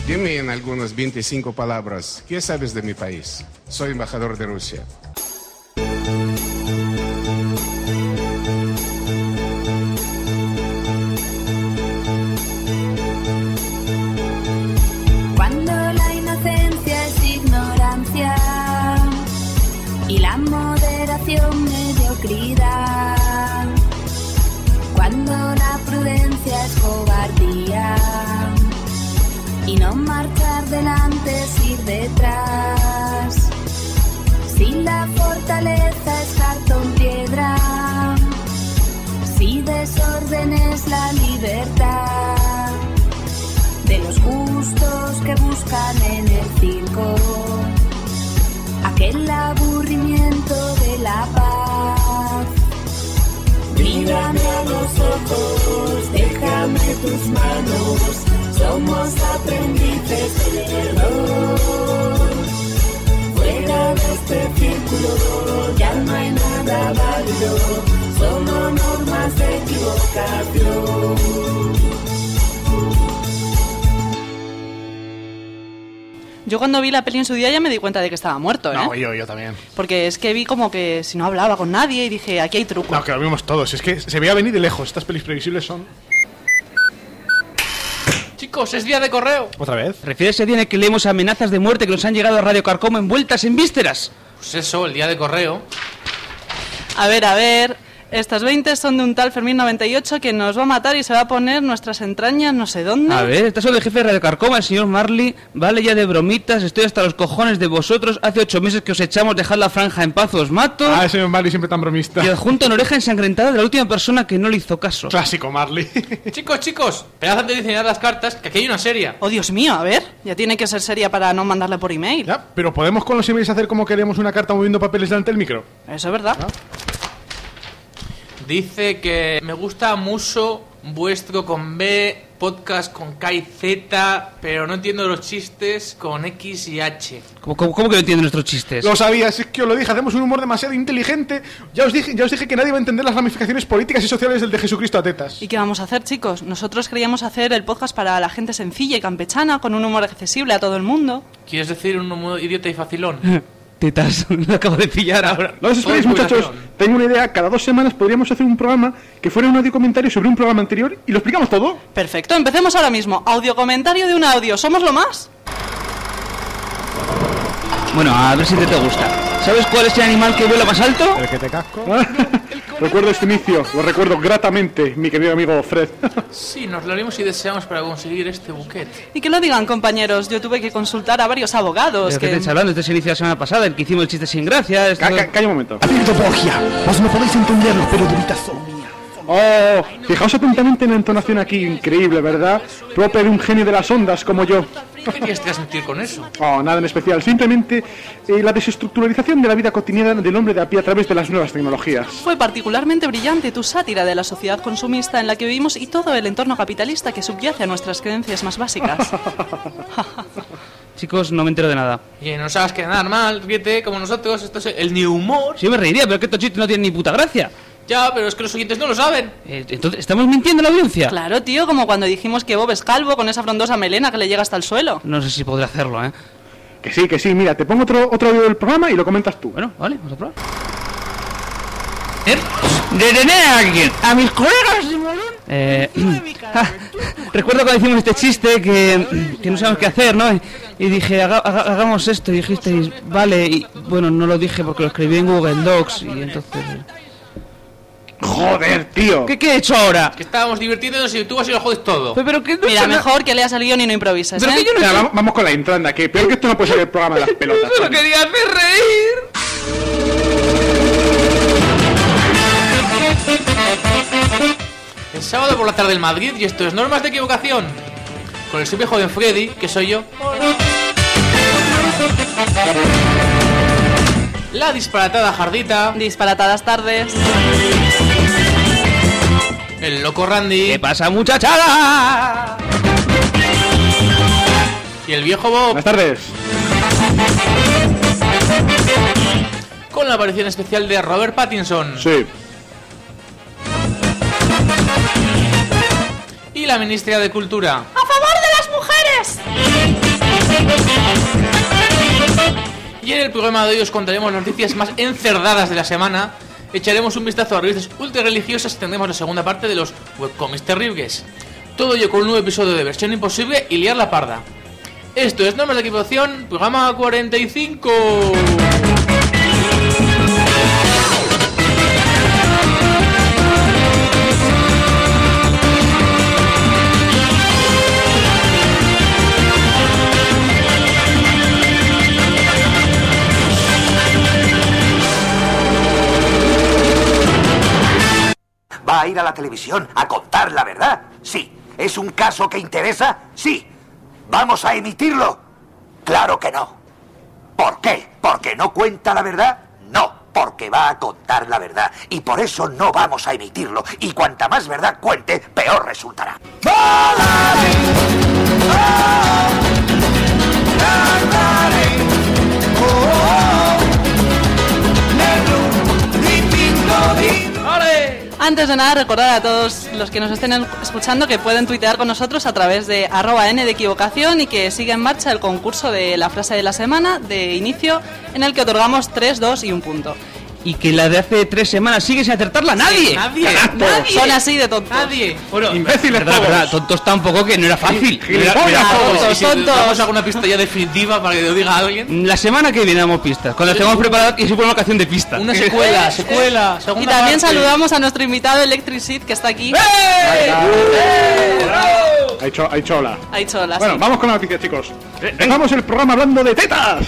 Dime en algunas 25 palabras, ¿qué sabes de mi país? Soy embajador de Rusia. Cuando la inocencia es ignorancia y la moderación mediocridad, cuando la prudencia es cobardía y no marchar delante es ir detrás, si la fortaleza es cartón piedra, si desorden es la libertad de los gustos que buscan en el circo, aquel aburrimiento de la paz. Mírame a los ojos, déjame tus manos, somos aprendices del error. Fuera de este círculo ya no hay nada válido, solo normas de equivocación. Yo cuando vi la peli en su día ya me di cuenta de que estaba muerto, ¿eh? No, yo también. Porque es que vi como que si no hablaba con nadie y dije, aquí hay truco. No, que lo vimos todos. Es que se veía venir de lejos. Estas pelis previsibles son... Chicos, es día de correo. ¿Otra vez? ¿Refieres a ese día en el que leemos amenazas de muerte que nos han llegado a Radio Carcoma envueltas en vísceras? Pues eso, el día de correo. A ver, estas 20 son de un tal Fermín 98 que nos va a matar y se va a poner nuestras entrañas no sé dónde. A ver, estas son del jefe de Radio Carcoma, el señor Marley. Vale ya de bromitas, estoy hasta los cojones de vosotros. Hace 8 meses que os echamos, dejad la franja en paz, os mato. Ah, ese señor Marley siempre tan bromista. Y adjunto en oreja ensangrentada de la última persona que no le hizo caso. Clásico Marley. Chicos, esperad antes de diseñar las cartas, que aquí hay una serie. Oh, Dios mío, a ver, ya tiene que ser seria para no mandarle por email. Ya, pero ¿podemos con los emails hacer como queremos una carta moviendo papeles delante del micro? Eso es verdad. Dice que me gusta mucho vuestro con B, podcast con K y Z, pero no entiendo los chistes con X y H. ¿Cómo que no entienden nuestros chistes? Lo sabías, es que os lo dije, hacemos un humor demasiado inteligente. Ya os dije que nadie va a entender las ramificaciones políticas y sociales del de Jesucristo a tetas. ¿Y qué vamos a hacer, chicos? Nosotros queríamos hacer el podcast para la gente sencilla y campechana, con un humor accesible a todo el mundo. ¿Quieres decir un humor idiota y facilón? Tetas, lo acabo de pillar ahora. No os esperéis, muchachos. Tengo una idea. Cada 2 semanas podríamos hacer un programa que fuera un audio comentario sobre un programa anterior y lo explicamos todo. Perfecto, empecemos ahora mismo. Audio comentario de un audio. ¿Somos lo más? Bueno, a ver si te gusta. ¿Sabes cuál es el animal que vuela más alto? ¿El que te casco? Recuerdo este inicio, lo recuerdo gratamente, mi querido amigo Fred. Sí, nos lo haremos y deseamos para conseguir este buquete. Y que lo digan, compañeros. Yo tuve que consultar a varios abogados. ¿De qué estáis hablando? Este se inició la semana pasada, el que hicimos el chiste sin gracia. Calla un momento. Bogia, vos no podéis entenderlo, pero duritas son mías. Oh, fijaos atentamente en la entonación aquí, increíble, ¿verdad? Propia de un genio de las ondas como yo. ¿Qué querías transmitir con eso? Oh, nada en especial, simplemente la desestructuralización de la vida cotidiana del hombre de a pie a través de las nuevas tecnologías. Fue particularmente brillante tu sátira de la sociedad consumista en la que vivimos y todo el entorno capitalista que subyace a nuestras creencias más básicas. Chicos, no me entero de nada. Y no sabes que nada mal, ríete como nosotros, esto es el new humor. Sí, me reiría, pero que estos chistes no tienen ni puta gracia. Ya, pero es que los oyentes no lo saben. Entonces, ¿estamos mintiendo a la audiencia? Claro, tío, como cuando dijimos que Bob es calvo con esa frondosa melena que le llega hasta el suelo. No sé si podré hacerlo, ¿eh? Que sí, mira, te pongo otro audio del programa y lo comentas tú. Bueno, vale, vamos a probar. ¿Detener a alguien? ¿A mis colegas de Molón? Recuerdo cuando hicimos este chiste que no sabemos qué hacer, ¿no? Y dije, hagamos esto, y dijisteis, vale, y bueno, no lo dije porque lo escribí en Google Docs, y entonces... Joder, tío. ¿Qué he hecho ahora? Que estábamos divirtiéndonos y tú vas y lo jodes todo. Pero que no. Mira, mejor que leas el guión y no improvises, pero ¿eh? que yo no Mira, vamos con la entranda, que peor que esto no puede ser el programa de las pelotas. Solo quería hacer reír. El sábado por la tarde en Madrid y esto es Normas de Equivocación. Con el siempre joven Freddy, que soy yo. La disparatada Jardita. Disparatadas tardes. El loco Randy. ¿Qué pasa, muchachada? Y el viejo Bob. Buenas tardes. Con la aparición especial de Robert Pattinson. Sí. Y la ministra de Cultura. ¡A favor de las mujeres! Y en el programa de hoy os contaremos las noticias más encerdadas de la semana. Echaremos un vistazo a revistas ultra religiosas y tendremos la segunda parte de los webcomics terribles. Todo ello con un nuevo episodio de Versión Imposible y Liar la Parda. Esto es Normas de Equipación, programa 45. ¿Va a ir a la televisión a contar la verdad? Sí. ¿Es un caso que interesa? Sí. ¿Vamos a emitirlo? Claro que no. ¿Por qué? ¿Porque no cuenta la verdad? No, porque va a contar la verdad. Y por eso no vamos a emitirlo. Y cuanta más verdad cuente, peor resultará. Antes de nada, recordar a todos los que nos estén escuchando que pueden tuitear con nosotros a través de @n de equivocación y que sigue en marcha el concurso de la frase de la semana de inicio, en el que otorgamos 3, 2 y 1 punto. Y que la de hace 3 semanas sigue sin acertarla nadie. Nadie. Son así de tontos. Nadie. Bueno, Imbéciles verdad, tontos tampoco, que no era fácil. Tontos. Vamos a alguna pista ya definitiva para que lo diga alguien. La semana que viene damos pistas. Cuando estemos preparados y supongo una ocasión de pistas. Una secuela, Y segunda también parte. saludamos a nuestro invitado Electricit, que está aquí. Ha dicho hola. Ha dicho hola. Bueno, sí. vamos con la noticia, chicos. Empezamos el programa hablando de tetas.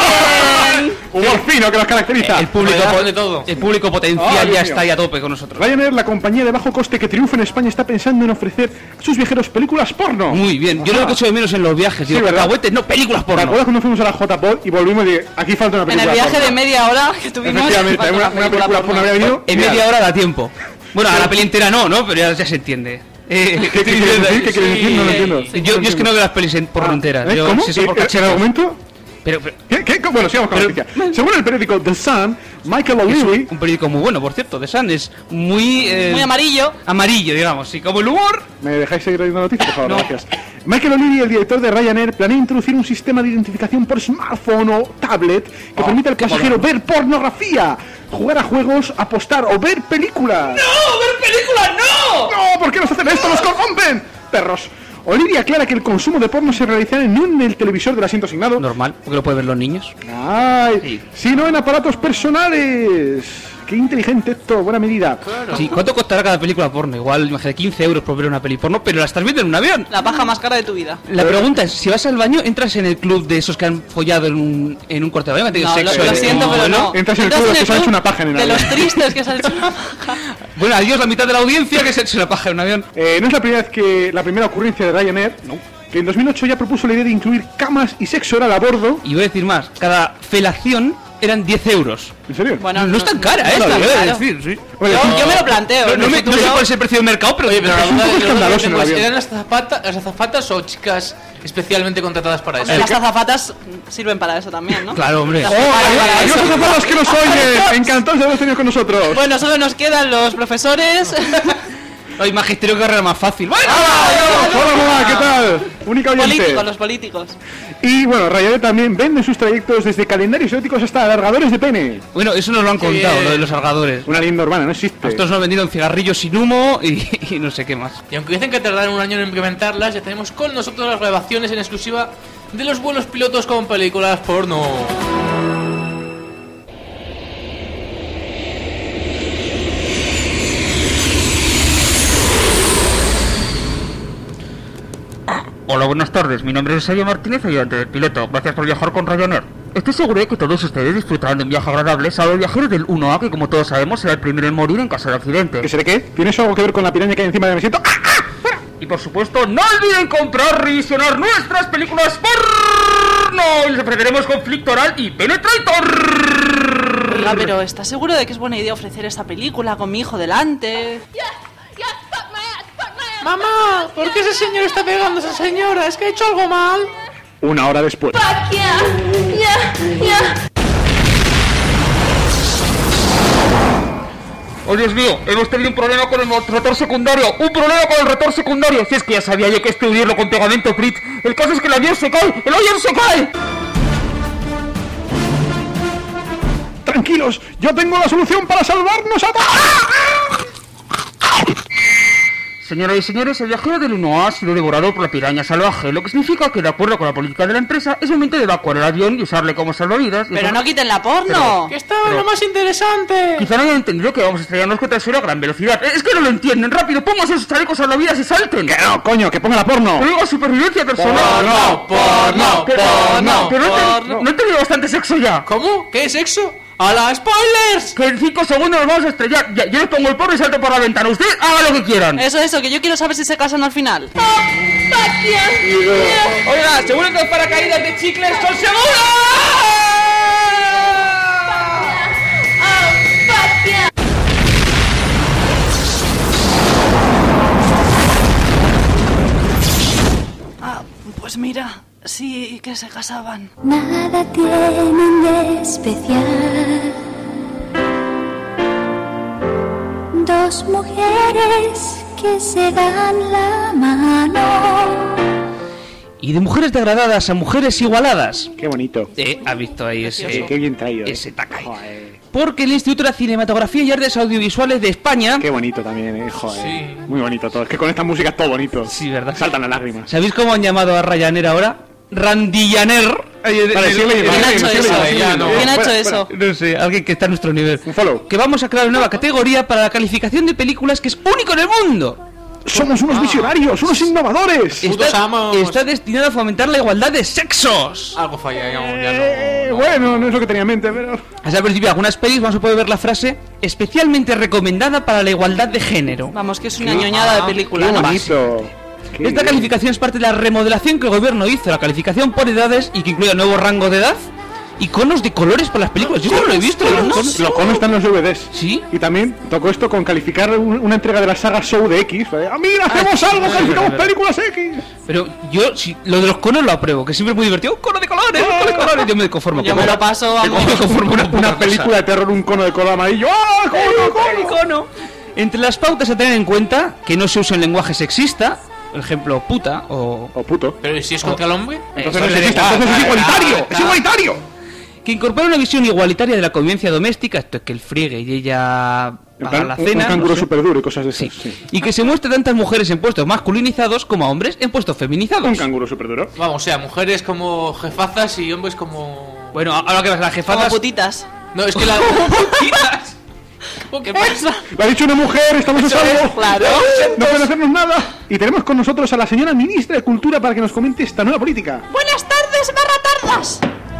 Humor fino que nos caracteriza. El público, De todo. el público potencial Dios ya mío. está ahí a tope con nosotros. Ryanair, la compañía de bajo coste que triunfa en España, está pensando en ofrecer a sus viajeros películas porno. Muy bien, yo Ajá. lo que echo de menos en los viajes, digo, ¿verdad? cacahuetes, no, películas ¿Te porno. acuerdas cuando fuimos a la JPod y volvimos y aquí falta una En película el viaje porno? de media hora que tuvimos. Efectivamente, falta una película porno había venido. En media hora da tiempo. Bueno, a la peli entera no, pero ya se entiende. ¿Qué quieres decir? ¿Qué quieres decir? No lo entiendo. Yo es que no veo las pelis porno enteras. Yo, ¿Cómo? si son por ¿El cachetos. argumento? Pero ¿Qué? Bueno, sigamos con la noticia. Según el periódico The Sun, Michael O'Leary... un periódico muy bueno, por cierto, The Sun es muy... Muy amarillo. Amarillo, digamos, sí, como el humor. ¿Me dejáis seguir leyendo la noticia, por favor? No. Gracias. Michael O'Leary, el director de Ryanair, planea introducir un sistema de identificación por smartphone o tablet que permita al pasajero ver pornografía, jugar a juegos, apostar o ver películas. ¡No! ¡Ver películas, no! ¡No! ¿Por qué nos hacen esto? ¡Nos corrompen! ¡Perros! O'Leary aclara que el consumo de porno se realizará no en el televisor del asiento asignado, Normal, porque lo pueden ver los niños. ¡ay! Sino en aparatos personales. ¡Qué inteligente esto! Buena medida. Sí, ¿cuánto costará cada película porno? Igual, imagínate, 15 euros por ver una peli porno, pero la estás viendo en un avión. La paja más cara de tu vida. La pregunta es, si vas al baño, ¿entras en el club de esos que han follado en un cuarto de baño? ¿Han tenido No, sexo? lo siento, pero no. Entras en el club de los que se han hecho una paja en el De avión. los tristes que se han hecho una paja. Bueno, adiós la mitad de la audiencia que se ha hecho una paja en un avión. No es la primera vez que la primera ocurrencia de Ryanair, que en 2008 ya propuso la idea de incluir camas y sexo oral a bordo. Y voy a decir más, cada felación eran 10 euros. ¿En serio? Bueno, No es tan cara, no es lo tan debo caro. decir, sí. Oye, Yo me lo planteo. No sé cuál es el precio del mercado, pero... Oye, pero Es un poco escandaloso en el avión. ¿eran las azafatas o chicas especialmente contratadas para eso? Las azafatas sirven para eso también, ¿no? Claro, hombre. Las ¡Oh, preparan para adiós eso. a todos los que nos oyen! Encantados de haberos tenido con nosotros. Bueno, solo nos quedan los profesores. Hay magisterio que carrera más fácil. ¡Bueno! Hola, mamá, ¿qué tal? Única oyente. Políticos, los políticos. Y bueno, Ryanair también vende sus trayectos desde calendarios eróticos hasta alargadores de pene. Bueno, eso nos lo han contado, bien. lo de los salgadores. Una leyenda urbana, no existe. Estos nos han vendido en cigarrillos sin humo y no sé qué más. Y aunque dicen que tardarán un año en implementarlas, ya tenemos con nosotros las grabaciones en exclusiva de los vuelos pilotos con películas porno. Hola, buenas tardes. Mi nombre es Sergio Martínez, ayudante del piloto. Gracias por viajar con Ryanair. Estoy seguro de que todos ustedes disfrutarán de un viaje agradable, salvo el viajero del 1A, que como todos sabemos será el primero en morir en caso de accidente. ¿Qué seré qué? ¿Tiene eso algo que ver con la piraña que hay encima de mi asiento? Y por supuesto, no olviden comprar, revisionar nuestras películas porno. Y les ofreceremos conflicto oral y penetrator. Oiga, pero ¿estás seguro de que es buena idea ofrecer esta película con mi hijo delante? Mamá, ¿por qué ese señor está pegando a esa señora? ¿Es que ha hecho algo mal? Una hora después. Oh, Dios mío, hemos tenido un problema con el rotor secundario. ¡Un problema con el rotor secundario! Si es que ya sabía yo que estudiarlo con pegamento Fritz. El caso es que el avión se cae. ¡El avión se cae! Tranquilos, yo tengo la solución para salvarnos a todos. Señoras y señores, el viajero del 1A ha sido devorado por la piraña salvaje, lo que significa que, de acuerdo con la política de la empresa, es momento de evacuar el avión y usarle como salvavidas. Pero no quiten la porno. ¡Que estaba lo más interesante! Quizá no hayan entendido que vamos a estrellarnos contra el suelo a gran velocidad. Es que no lo entienden. Rápido, pónganse sus chalecos salvavidas y salten. Que no, coño, que ponga la porno. Pero digo supervivencia personal. Porno. No he tenido bastante sexo ya. ¿Cómo? ¿Qué es sexo? ¡A la spoilers! Que en 5 segundos nos vamos a estrellar. Yo les pongo el porno y salto por la ventana. Ustedes hagan lo que quieran. Eso, que yo quiero saber si se casan al final. Oiga, seguro que los paracaídas de chicles son seguros. Pues mira, sí que se casaban. Nada tienen de especial. Dos mujeres que se dan la mano. Y de mujeres degradadas a mujeres igualadas. Qué bonito. ¿Has visto ahí ese? Qué bien traído. Ese taca. Joder. Porque el Instituto de la Cinematografía y Artes Audiovisuales de España... Qué bonito también, joder. Sí. Muy bonito todo. Es que con esta música es todo bonito. Sí, ¿verdad? Saltan las lágrimas. ¿Sabéis cómo han llamado a Ryanair ahora? Randillaner. ¿Quién ha hecho eso? ¿Quién ha hecho eso? No sé, alguien que está a nuestro nivel. Un follow. Que vamos a crear una nueva categoría para la calificación de películas que es único en el mundo. Somos unos visionarios, unos innovadores. Putos amos. Está destinado a fomentar la igualdad de sexos. Algo falla, ya no. Bueno, no es lo que tenía en mente, pero... Así al principio de algunas pelis vamos a poder ver la frase especialmente recomendada para la igualdad de género. Vamos, que es una ñoñada de película, Qué ¿no? bonito. Qué Esta bien. calificación es parte de la remodelación que el gobierno hizo, la calificación por edades y que incluye nuevo rango de edad, iconos de colores para las películas. Yo no lo he visto. Los conos están en los DVDs. ¿Sí? Y también tocó esto con calificar una entrega de la saga Show de X. ¡Ah, mira, hacemos algo! sí, ¡Calificamos verdad. películas X! Pero yo, si, lo de los conos lo apruebo, que siempre es muy divertido. ¡Un cono de colores! ¡Un cono de colores! Yo me conformo. Yo me lo paso, Yo vamos. me conformo con Una película de terror, un cono de color amarillo. ¡Ah, cono! icono. Entre las pautas a tener en cuenta que no se usa un lenguaje sexista, por ejemplo, puta o... O puto. Pero ¿y si es contra el hombre? Entonces no es sexista, entonces es igualitario. ¡Es igualitario! Que incorpora una visión igualitaria de la convivencia doméstica, esto es que el friegue y ella En paga plan, la un cena. canguro no sé. súper duro y cosas de esas. Sí. Sí. Y que se muestre tantas mujeres en puestos masculinizados como a hombres en puestos feminizados. Un canguro súper duro. Vamos, o sea, mujeres como jefazas y hombres como... Bueno, ahora que vas a las Como jefadas... putitas. No, es que la... ¿Qué pasa? Lo ha dicho una mujer, estamos a salvo. Claro. No pueden hacernos nada. Y tenemos con nosotros a la señora ministra de Cultura para que nos comente esta nueva política. Buenas tardes, tardas.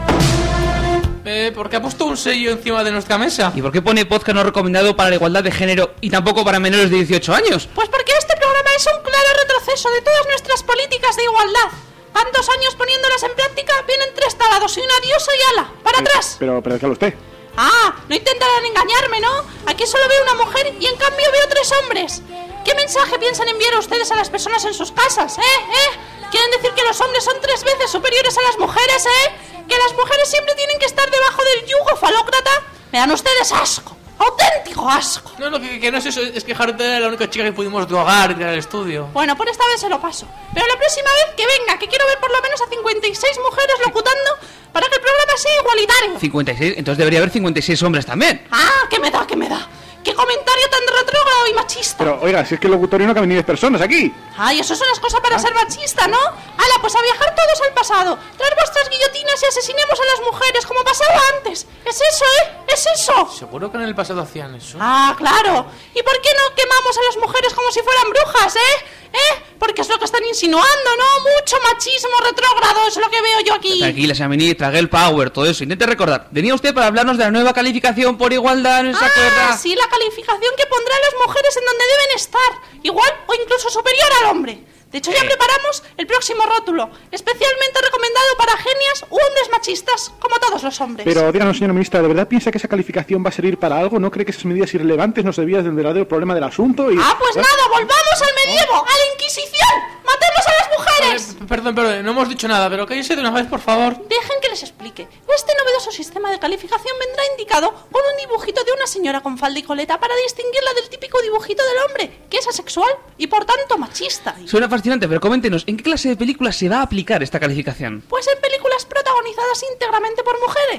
¿Por qué ha puesto un sello encima de nuestra mesa? ¿Y por qué pone podcast no recomendado para la igualdad de género y tampoco para menores de 18 años? Pues porque este programa es un claro retroceso de todas nuestras políticas de igualdad. Tantos años poniéndolas en práctica, vienen 3 talados y una diosa y ala. ¡Para atrás! Pero déjalo usted. Ah, no intentarán engañarme, ¿no? Aquí solo veo una mujer y en cambio veo 3 hombres. ¿Qué mensaje piensan enviar ustedes a las personas en sus casas, ¿Quieren decir que los hombres son 3 veces superiores a las mujeres, ¿Que las mujeres siempre tienen que estar debajo del yugo falócrata? Me dan ustedes asco. ¡Auténtico asco! No, que no es eso, es que Harriet era la única chica que pudimos drogar en el estudio. Bueno, por esta vez se lo paso. Pero la próxima vez que venga, que quiero ver por lo menos a 56 mujeres locutando para que el programa sea igualitario. 56, entonces debería haber 56 hombres también. Ah, ¿qué me da? ¡Qué comentario tan retrógrado y machista! Pero, oiga, si es que el locutorio no caben ni 10 personas aquí. Ay, eso es una excusa para ser machista, ¿no? ¡Hala, pues a viajar todos al pasado! ¡Traer vuestras guillotinas y asesinemos a las mujeres como pasaba antes! ¡Es eso, ¡Es eso! ¿Seguro que en el pasado hacían eso? Ah, claro. ¿Y por qué no quemamos a las mujeres como si fueran brujas, Porque es lo que están insinuando, ¿no? Mucho machismo retrógrado es lo que veo yo aquí. Tranquila, señora ministra, Girl Power, todo eso. Intente recordar. Venía usted para hablarnos de la nueva calificación por igualdad, ¿no se acuerda? Sí, la calificación que pondrá a las mujeres en donde deben estar. Igual o incluso superior al hombre. De hecho, ya preparamos el próximo rótulo, especialmente recomendado para genias u hombres machistas, como todos los hombres. Pero díganos, señora ministra, ¿de verdad piensa que esa calificación va a servir para algo? ¿No cree que esas medidas irrelevantes nos desvían del verdadero problema del asunto? Y... Ah, pues nada, volvamos al medievo, a la Inquisición. ¡Matemos a las mujeres! Perdón, no hemos dicho nada, pero cállense de una vez, por favor. Dejen que les explique. Este novedoso sistema de calificación vendrá indicado con un dibujito de una señora con falda y coleta para distinguirla del típico dibujito del hombre, que es asexual y por tanto machista. Suena fascinante, pero coméntenos, ¿en qué clase de películas se va a aplicar esta calificación? Pues en películas protagonizadas íntegramente por mujeres,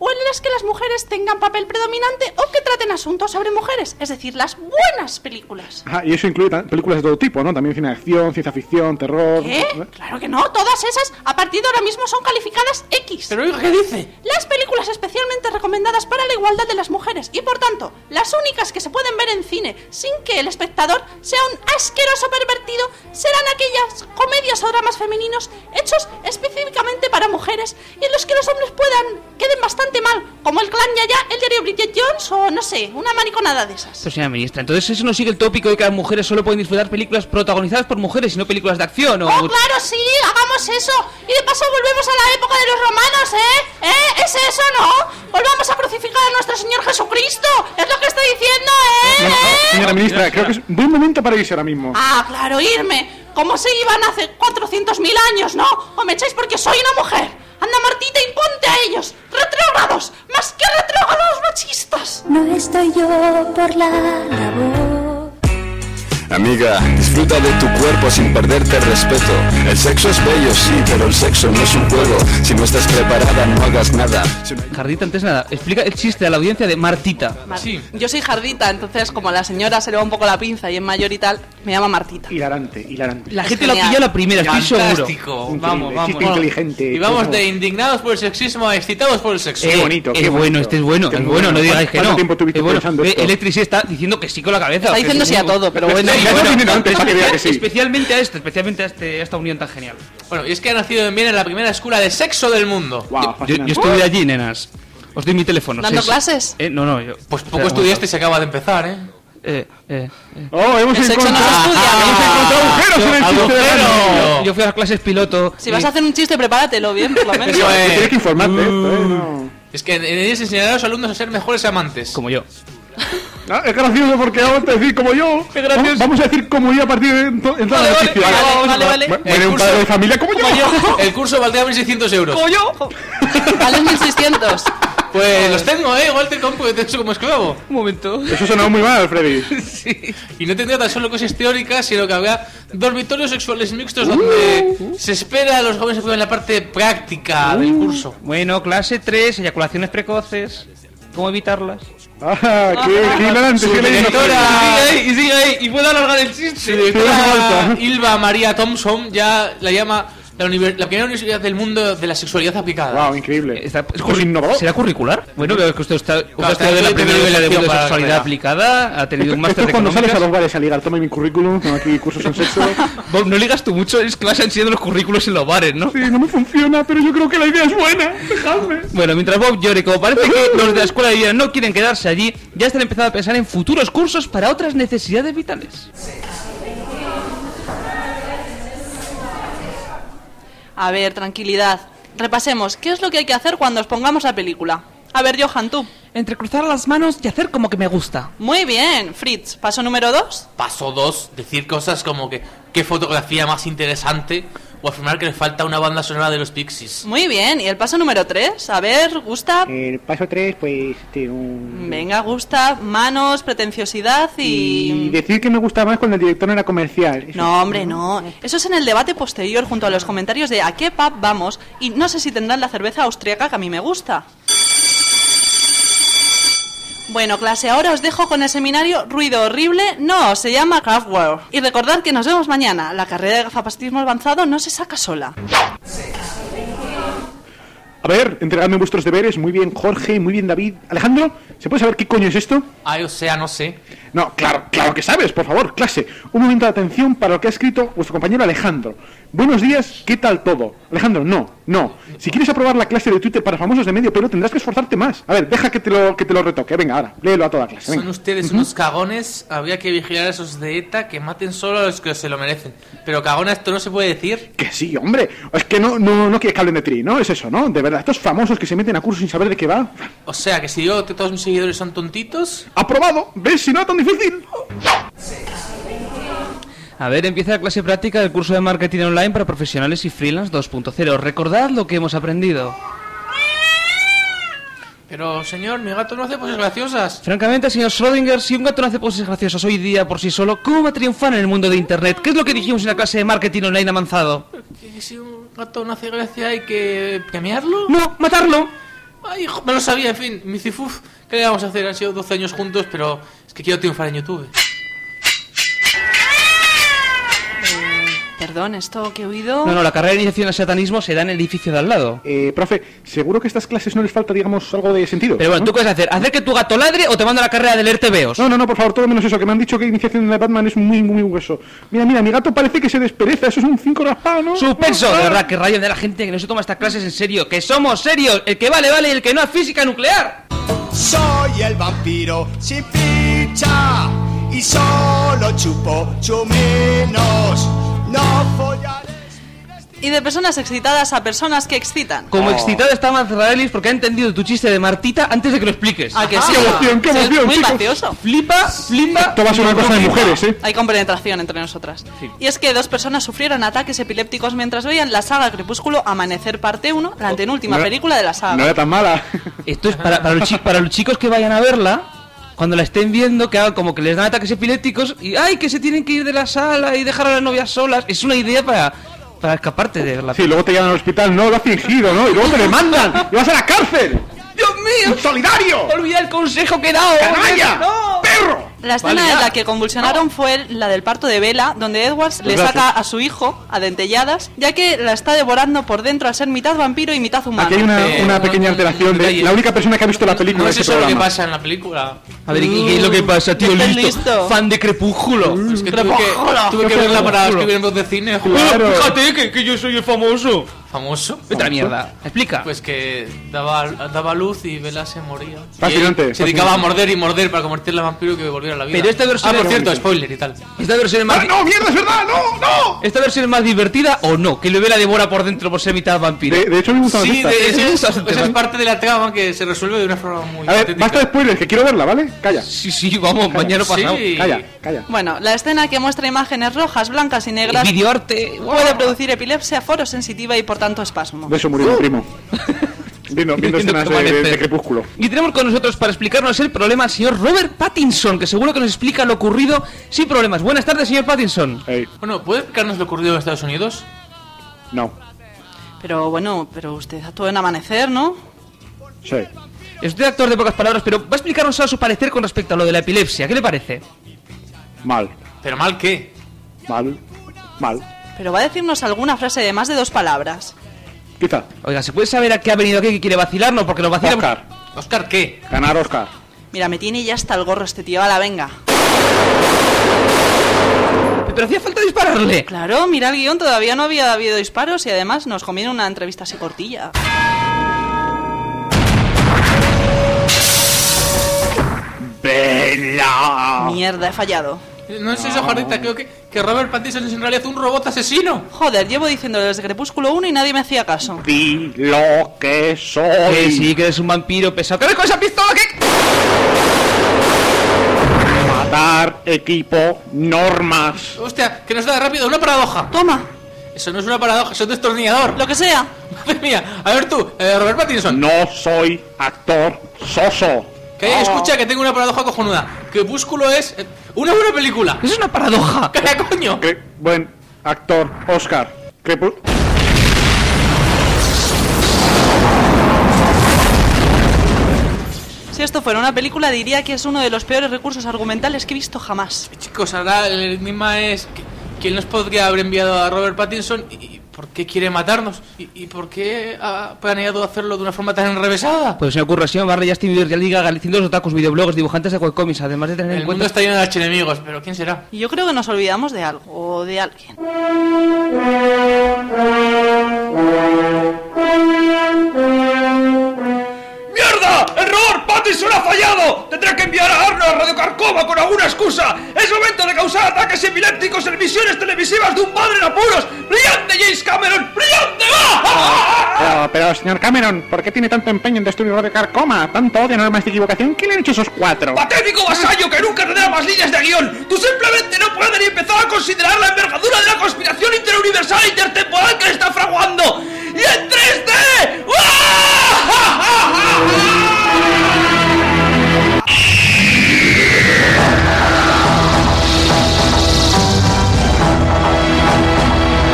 o en las que las mujeres tengan papel predominante o que traten asuntos sobre mujeres, es decir, las buenas películas. Y eso incluye películas de todo tipo, ¿no? También cine de acción, ciencia ficción, terror... ¿Qué? Claro que no, todas esas a partir de ahora mismo son calificadas X. ¿Pero oiga, qué dice? Las películas especialmente recomendadas para la igualdad de las mujeres y por tanto, las únicas que se pueden ver en cine sin que el espectador sea un asqueroso pervertido serán aquellas comedias o dramas femeninos hechos específicamente para mujeres y en los que los hombres queden bastante mal, como el Clan Yaya, el diario Bridget Jones o no sé, una mariconada de esas. Pues señora ministra, entonces eso no sigue el tópico de que las mujeres solo pueden disfrutar películas protagonizadas por mujeres y no películas de acción o... ¡Oh, claro, sí! ¡Hagamos eso! Y de paso volvemos a la época de los romanos, ¿eh? ¿Es eso, no? Volvamos a crucificar a nuestro Señor Jesucristo. Es lo que estoy diciendo, Señora ministra, creo que es buen momento para irse ahora mismo. Claro, irme. Como se iban hace 400.000 años, ¿no? O me echáis porque soy una mujer. Anda, Martita, imponte a ellos. ¡Retrógrados! ¡Más que retrógrados, machistas! No estoy yo por la labor. Amiga, disfruta de tu cuerpo sin perderte el respeto. El sexo es bello, sí, pero el sexo no es un juego. Si no estás preparada, no hagas nada. Jardita, antes nada, explica el chiste a la audiencia de Martita. Sí. Yo soy Jardita, entonces como la señora se le va un poco la pinza y es mayor y tal, me llama Martita. Hilarante. La gente lo pilla la primera, estoy seguro. Fantástico. Vamos. Chiste inteligente. Y vamos de indignados por el sexismo a excitados por el sexo. Qué bonito. Es bueno, este es bueno, es bueno, no digáis que no. ¿Cuánto tiempo tuviste pensando esto? Electric está diciendo que sí con la cabeza. Está diciendo sí a todo, pero bueno. Especialmente a esta unión tan genial. Bueno, y es que ha nacido en Viena en la primera escuela de sexo del mundo. Wow, yo estuve allí, nenas. Os doy mi teléfono. ¿Dando clases? No, yo... Pues poco estudiaste y se acaba de empezar, Hemos El sexo no se encontrado agujeros en el chiste de radio. Yo fui a las clases piloto. Si vas a hacer un chiste, prepáratelo bien, por lo menos. Tienes que informarte de esto, Es que en ellos enseñará a los alumnos a ser mejores amantes. Como yo. Es gracioso porque vamos a decir como yo. Vamos a decir como yo a partir de toda la noticia. Vale. Bueno, un padre de familia como yo. El curso valdría 1.600 euros. Como yo. Vale 1.600. Pues los tengo, igual te compro y te echo como esclavo. Un momento. Eso sonaba muy mal, Freddy. Sí. Y no tendría tan solo cosas teóricas, sino que habría dormitorios sexuales mixtos donde se espera a los jóvenes que jueguen la parte práctica del curso. Bueno, clase 3, eyaculaciones precoces. ¿Cómo evitarlas? Qué ignorante. Sigue ahí, y puedo alargar el chiste. Su directora Ilva María Thompson ya la llama la primera universidad del mundo de la sexualidad aplicada. Wow, increíble. ¿Es innovador? ¿Será curricular? Bueno, veo que usted está de la primera nivel de sexualidad aplicada, ha tenido un máster de cuando económicas. sales a los bares a ligar, toma mi currículum, tengo aquí cursos en sexo. No ligas tú mucho, es clase enseñando los currículos en los bares, ¿no? Sí, no me funciona, pero yo creo que la idea es buena. Dejadme. Bueno, mientras Bob llore, como parece que los de la escuela de vida no quieren quedarse allí, ya están empezando a pensar en futuros cursos para otras necesidades vitales. A ver, tranquilidad. Repasemos, ¿qué es lo que hay que hacer cuando os pongamos la película? A ver, Johan, tú. Entrecruzar las manos y hacer como que me gusta. Muy bien, Fritz. ¿Paso número 2? Paso 2, decir cosas como que qué fotografía más interesante o afirmar que le falta una banda sonora de los Pixies. Muy bien, ¿y el paso número 3? A ver, Gustav. El paso 3, pues... Venga, Gustav, manos, pretenciosidad y decir que me gusta más cuando el director no era comercial. Eso. No, hombre, no. Eso es en el debate posterior junto a los comentarios de a qué pub vamos y no sé si tendrán la cerveza austríaca que a mí me gusta. Bueno, clase, ahora os dejo con el seminario Ruido Horrible. No, se llama Kraftwerk. Y recordad que nos vemos mañana. La carrera de gafapastismo avanzado no se saca sola. A ver, entregadme vuestros deberes. Muy bien, Jorge, muy bien, David. Alejandro, ¿se puede saber qué coño es esto? O sea, no sé. No, claro que sabes, por favor, clase. Un momento de atención para lo que ha escrito vuestro compañero Alejandro. Buenos días, ¿qué tal todo? Alejandro, no. Si quieres aprobar la clase de Twitter para famosos de medio pelo, tendrás que esforzarte más. A ver, deja que te lo retoque. Venga, ahora, léelo a toda clase. Venga. Son ustedes unos cagones. Habría que vigilar a esos de ETA que maten solo a los que se lo merecen. Pero cagona, esto no se puede decir. Que sí, hombre. Es que no quieres que hablen de ti, ¿no? Es eso, ¿no? De verdad, estos famosos que se meten a cursos sin saber de qué va. O sea, que si digo que todos mis seguidores son tontitos... ¡Aprobado! ¿Ves? Si no es tan difícil. A ver, empieza la clase práctica del curso de marketing online para profesionales y freelance 2.0. Recordad lo que hemos aprendido. Pero, señor, mi gato no hace poses graciosas. Francamente, señor Schrödinger, si un gato no hace poses graciosas hoy día por sí solo, ¿cómo va a triunfar en el mundo de Internet? ¿Qué es lo que dijimos en la clase de marketing online avanzado? ¿Que si un gato no hace gracia hay que premiarlo? No, matarlo. Ay, hijo, me lo sabía, en fin. Me dice, uff, ¿qué le vamos a hacer? Han sido 12 años juntos, pero es que quiero triunfar en YouTube. Perdón, ¿esto que he oído? No, la carrera de iniciación al satanismo se da en el edificio de al lado. Profe, ¿seguro que a estas clases no les falta, digamos, algo de sentido? Pero bueno, ¿tú qué vas a hacer? ¿Hacer que tu gato ladre o te mando a la carrera de leer TVOs? No, por favor, todo menos eso, que me han dicho que iniciación de Batman es muy, muy hueso. Mira, mi gato parece que se despereza, eso es un 5 raspado, ¿no? ¡Suspenso! De verdad, que rayo de la gente que no se toma estas clases en serio. ¡Que somos serios! El que vale, y el que no es física nuclear. Soy el vampiro sin ficha y solo chupo chuminos, no follaré. Y de personas excitadas a personas que excitan. Como excitado está Mazraelis porque ha entendido tu chiste de Martita antes de que lo expliques. ¿A que sí? ¡Qué emoción, Es muy chicos! gracioso. Flipa. Esto va a ser una cosa de mujeres, ¿eh? Hay compenetración entre nosotras. Sí. Y es que 2 personas sufrieron ataques epilépticos mientras veían la saga Crepúsculo Amanecer parte 1, la antepenúltima película de la saga. No era tan mala. Esto es para los chicos que vayan a verla. Cuando la estén viendo, que hagan como que les dan ataques epilépticos y ¡ay! Que se tienen que ir de la sala y dejar a las novias solas. Es una idea para escaparte de la... Sí, luego te llevan al hospital, no, lo has fingido, ¿no? Y luego te demandan y vas a la cárcel. ¡Dios mío! ¡Solidario! ¡Olvida el consejo que he dado! ¡Canalla! ¡No! ¡Perro! La escena en la que convulsionaron fue la del parto de Bella, donde Edwards le saca a su hijo a dentelladas, ya que la está devorando por dentro al ser mitad vampiro y mitad humano. Aquí hay una pequeña alteración de la única persona que ha visto la película No de es este eso lo que programa. pasa en la película. A ver, ¿y qué es lo que pasa, tío? ¿Estás Listo. listo? Fan de Crepúsculo. Es que tuve que verla para escribir en voz de cine. Claro. Fíjate que yo soy el famoso. ¿Famoso? Vete a la mierda. Explica. Pues que daba luz y Bella se moría. Fascinante, Y él se dedicaba a morder y morder para convertirla en vampiro y que volviera a la vida. Pero esta versión por es- cierto, spoiler y tal. Esta versión es más... ¡No, mierda, es verdad! ¡No! ¿Esta versión es más divertida o no? Que le ve la devora por dentro por ser mitad vampiro. De hecho, me gusta más Sí, esta. esa es parte de la trama que se resuelve de una forma muy A ver, patética. basta de spoilers, que quiero verla, ¿vale? Calla. Sí, vamos, mañana pasado. Sí. Calla. Bueno, la escena que muestra imágenes rojas, blancas y negras Videoarte. puede producir epilepsia forosensitiva y por tanto espasmo. De eso murió mi primo. Viendo escenas de Crepúsculo. Y tenemos con nosotros para explicarnos el problema al señor Robert Pattinson, que seguro que nos explica lo ocurrido sin problemas. Buenas tardes, señor Pattinson. Hey, Bueno, ¿puede explicarnos lo ocurrido en Estados Unidos? no. Pero usted actuó en Amanecer, ¿no? Sí. Es usted actor de pocas palabras, pero va a explicarnos a su parecer con respecto a lo de la epilepsia. ¿Qué le parece? Mal. ¿Pero mal qué? Mal. Pero va a decirnos alguna frase de más de 2 palabras. Quizá. Oiga, ¿se puede saber a qué ha venido aquí que quiere vacilarnos? Porque nos vacila... Oscar. ¿Oscar qué? Ganar Oscar. Mira, me tiene ya hasta el gorro este tío. ¡Hala, venga! Pero hacía falta dispararle. Claro, mira el guión, todavía no había habido disparos y además nos conviene una entrevista así cortilla. ¡Bella! Mierda, he fallado. No es eso, Jardita, creo que Robert Pattinson es en realidad un robot asesino. Joder, llevo diciéndolo desde Crepúsculo 1 y nadie me hacía caso. Di lo que soy. Que sí, que eres un vampiro pesado. ¿Qué ves con esa pistola? ¿Qué? Matar equipo, normas. Hostia, que nos da rápido una paradoja. Toma, Eso no es una paradoja, es un destornillador. lo que sea. Madre mía, a ver tú, Robert Pattinson. No soy actor soso. Que escucha que tengo una paradoja cojonuda. Crepúsculo es una buena película. Eso es una paradoja. ¿Qué coño? Buen actor, Oscar. Si esto fuera una película diría que es uno de los peores recursos argumentales que he visto jamás. Chicos, ahora el enigma es ¿quién nos podría haber enviado a Robert Pattinson y por qué quiere matarnos? ¿Y por qué ha planeado hacerlo de una forma tan enrevesada? Pues se me ocurre, señor Barley, Justin Bieber, ya Liga, Galicindo, los otakus, videoblogs, dibujantes de webcomics, además de tener El en mundo cuenta... está lleno de archienemigos, pero ¿quién será? Y yo creo que nos olvidamos de algo o de alguien. ¡Mierda! ¡Error! ¡Pattinson ha fallado! ¡Tendré que enviar a Arnold a Radio Carcoma con alguna excusa! ¡Es momento de causar ataques epilépticos en emisiones televisivas de un padre en apuros! ¡Brillante, James Cameron! ¡Brillante! Pero, señor Cameron, ¿por qué tiene tanto empeño en destruir Radio Carcoma? ¿Tanto odio, normas de equivocación? ¿Qué le han hecho esos 4? ¡Patético vasallo que nunca te da más líneas de guión! ¡Tú simplemente no puedes ni empezar a considerar la envergadura de la conspiración interuniversal e intertemporal que le está fraguando! ¡Y en 3D!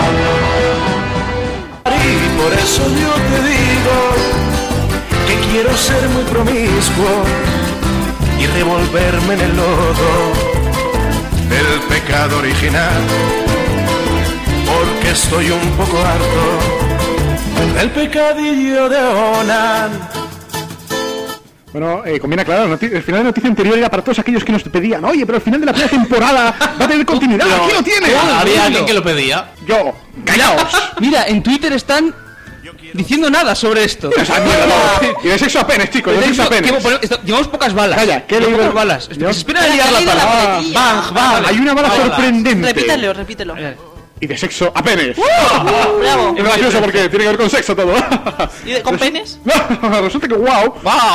Y por eso yo te digo que quiero ser muy promiscuo y revolverme en el lodo del pecado original, porque estoy un poco harto del pecadillo de Onan. Bueno, conviene aclarar, el final de la noticia anterior era para todos aquellos que nos pedían: oye, pero el final de la primera temporada va a tener continuidad. Pero, ¡aquí lo tiene! ¿Había alguien que lo pedía? Yo, callaos. Mira, en Twitter están diciendo nada sobre esto. Y de sexo apenas, chicos, de sexo apenas. Llevamos pocas balas. Calla, ¿qué Llevamos le pocas balas. Se espera a liar la parda. Bang, bang. Hay una bala sorprendente. Repítelo. Y de sexo apenas. Bravo. Es gracioso porque tiene que ver con sexo todo. ¿Y con penes? No, resulta que wow.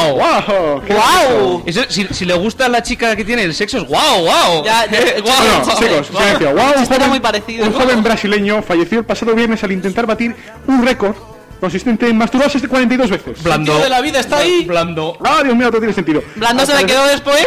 Eso, si le gusta a la chica que tiene el sexo es wow. Ya, Bueno, chicos, silencio. Wow, muy parecido. Un joven brasileño falleció el pasado viernes al intentar batir un récord consistente en masturbarse 42 veces. Blando. El de la vida está ahí. Blando. Ah, Dios mío, todo tiene sentido. ¿Blando se le quedó después?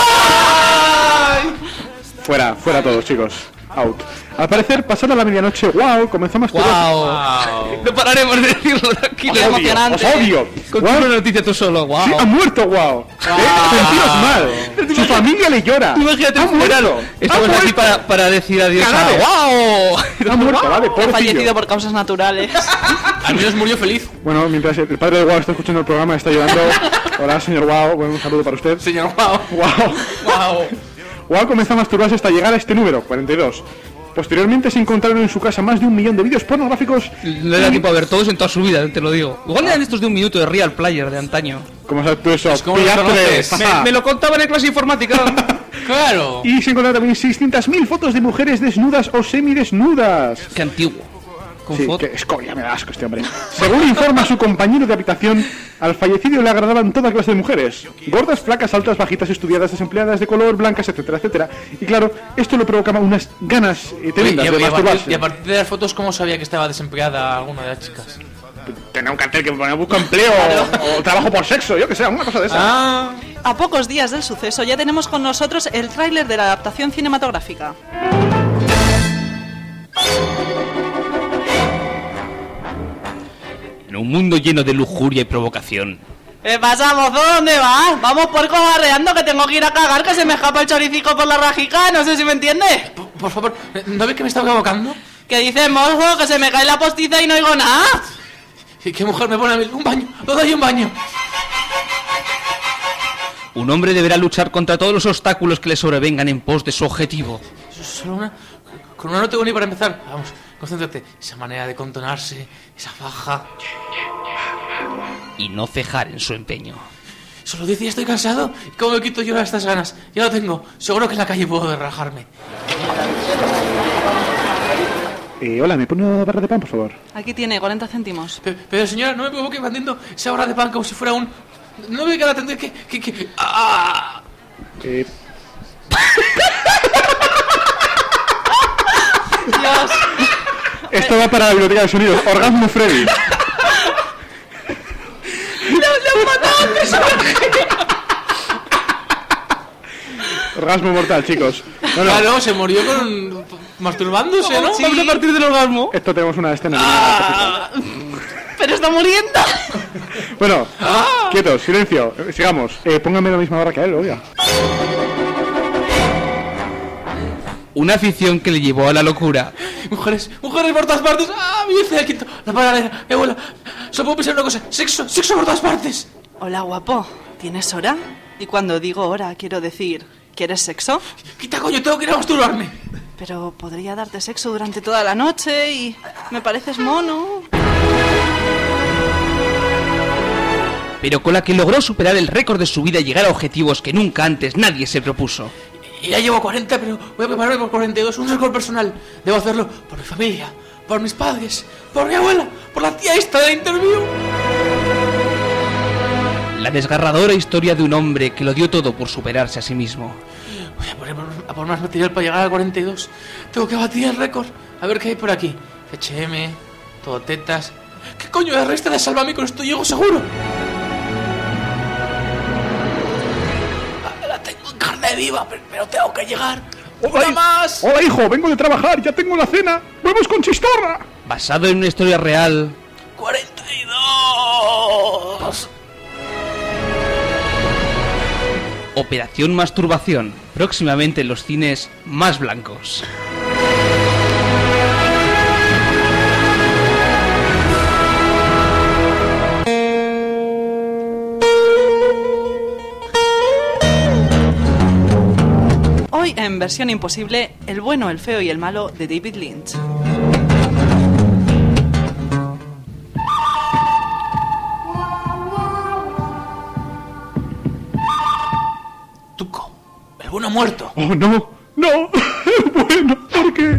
Fuera todos, chicos. Out. Al parecer, pasada la medianoche, wow, comenzó a masturbarse. Wow. No pararemos de decirlo, tranquilo. Os emocionante. Os odio. Continúa la noticia tú solo, wow. Sí, ha muerto, wow. Sentiros mal. Su familia le llora. Imagínate, ha muerto. Estamos aquí para decir adiós Cadáver. wow. Ha muerto, vale, Ha pobrecillo. fallecido por causas naturales. Al menos murió feliz. Bueno, mientras el padre de Wow está escuchando el programa, está llorando. Hola, señor Wow. Bueno, un saludo para usted. Señor Wow. Wow. Wow comenzó a masturbarse hasta llegar a este número, 42. Posteriormente se encontraron en su casa más de 1 millón de vídeos pornográficos. No era tiempo a ver todos en toda su vida, te lo digo. Igual eran estos de 1 minuto de Real Player de antaño. ¿Cómo sabes tú eso? Es como lo conoces. Me lo contaban en clase de informática. Claro. Y se encontraron también 600.000 fotos de mujeres desnudas o semidesnudas. Qué antiguo. Sí, que escoria, me da asco este hombre. Según informa su compañero de habitación, al fallecido le agradaban toda clase de mujeres: gordas, flacas, altas, bajitas, estudiadas, desempleadas, de color, blancas, etcétera, etcétera. Y claro, esto le provocaba unas ganas tremendas de masturbarse. Y a partir de las fotos, ¿cómo sabía que estaba desempleada alguna de las chicas? Tenía un cartel que ponía busca empleo o trabajo por sexo, yo que sé, una cosa de esa. A pocos días del suceso ya tenemos con nosotros el tráiler de la adaptación cinematográfica. En un mundo lleno de lujuria y provocación. ¿Qué pasa, mozo? ¿Dónde vas? Vamos puerco barreando, que tengo que ir a cagar, que se me escapa el choricico por la rajica, no sé si me entiendes. Por favor, ¿no ves que me está provocando? ¿Qué dices, mozo? Que se me cae la postiza y no oigo nada. ¿Y qué mujer me pone a mí? Un baño, todo hay un baño. Un hombre deberá luchar contra todos los obstáculos que le sobrevengan en pos de su objetivo. Solo una... Con una no tengo ni para empezar. Vamos, concéntrate. Esa manera de contonarse, esa faja. Y no cejar en su empeño. Solo 10 días estoy cansado. ¿Cómo me quito yo estas ganas? Ya lo tengo. Seguro que en la calle puedo relajarme. Hola, ¿me pone una barra de pan, por favor? Aquí tiene 40 céntimos. Pero señora, no me provoque vendiendo esa barra de pan como si fuera un... No me queda tendré que... ¡Ah! Dios. Esto va para la biblioteca de sonidos. Orgasmo Freddy. ¡Le han matado antes! Orgasmo mortal, chicos. No. Claro, se murió con... masturbándose, ¿no? Sí. Vamos a partir del orgasmo. Esto tenemos una escena. Pero está muriendo. Bueno, quietos, silencio. Sigamos. Póngame la misma barra que a él, oiga. Una afición que le llevó a la locura. Mujeres por todas partes. ¡Ah, mi bici del quinto! La paradera, mi abuela. Solo puedo pensar una cosa. Sexo por todas partes. Hola, guapo. ¿Tienes hora? Y cuando digo hora, quiero decir... ¿Quieres sexo? Quita, coño, tengo que ir a masturbarme. Pero podría darte sexo durante toda la noche y... Me pareces mono. Pero con la que logró superar el récord de su vida y llegar a objetivos que nunca antes nadie se propuso. Y ya llevo 40, pero voy a prepararme por 42. Un récord personal. Debo hacerlo por mi familia, por mis padres, por mi abuela, por la tía esta de interview. La desgarradora historia de un hombre que lo dio todo por superarse a sí mismo. Voy a por más material para llegar al 42. Tengo que batir el récord. A ver qué hay por aquí. HM, todo tetas. ¿Qué coño de resta de Sálvame con esto llego seguro? La tengo en carne viva, pero tengo que llegar. ¡Hola más! Hola, hijo, vengo de trabajar, ya tengo la cena. ¡Vamos con chistorra! Basado en una historia real. 42. Operación Masturbación, próximamente en los cines más blancos. Hoy en Versión Imposible, el bueno, el feo y el malo de David Lynch. Tuco, el bueno ha muerto. Oh, no, no. Bueno, ¿por qué?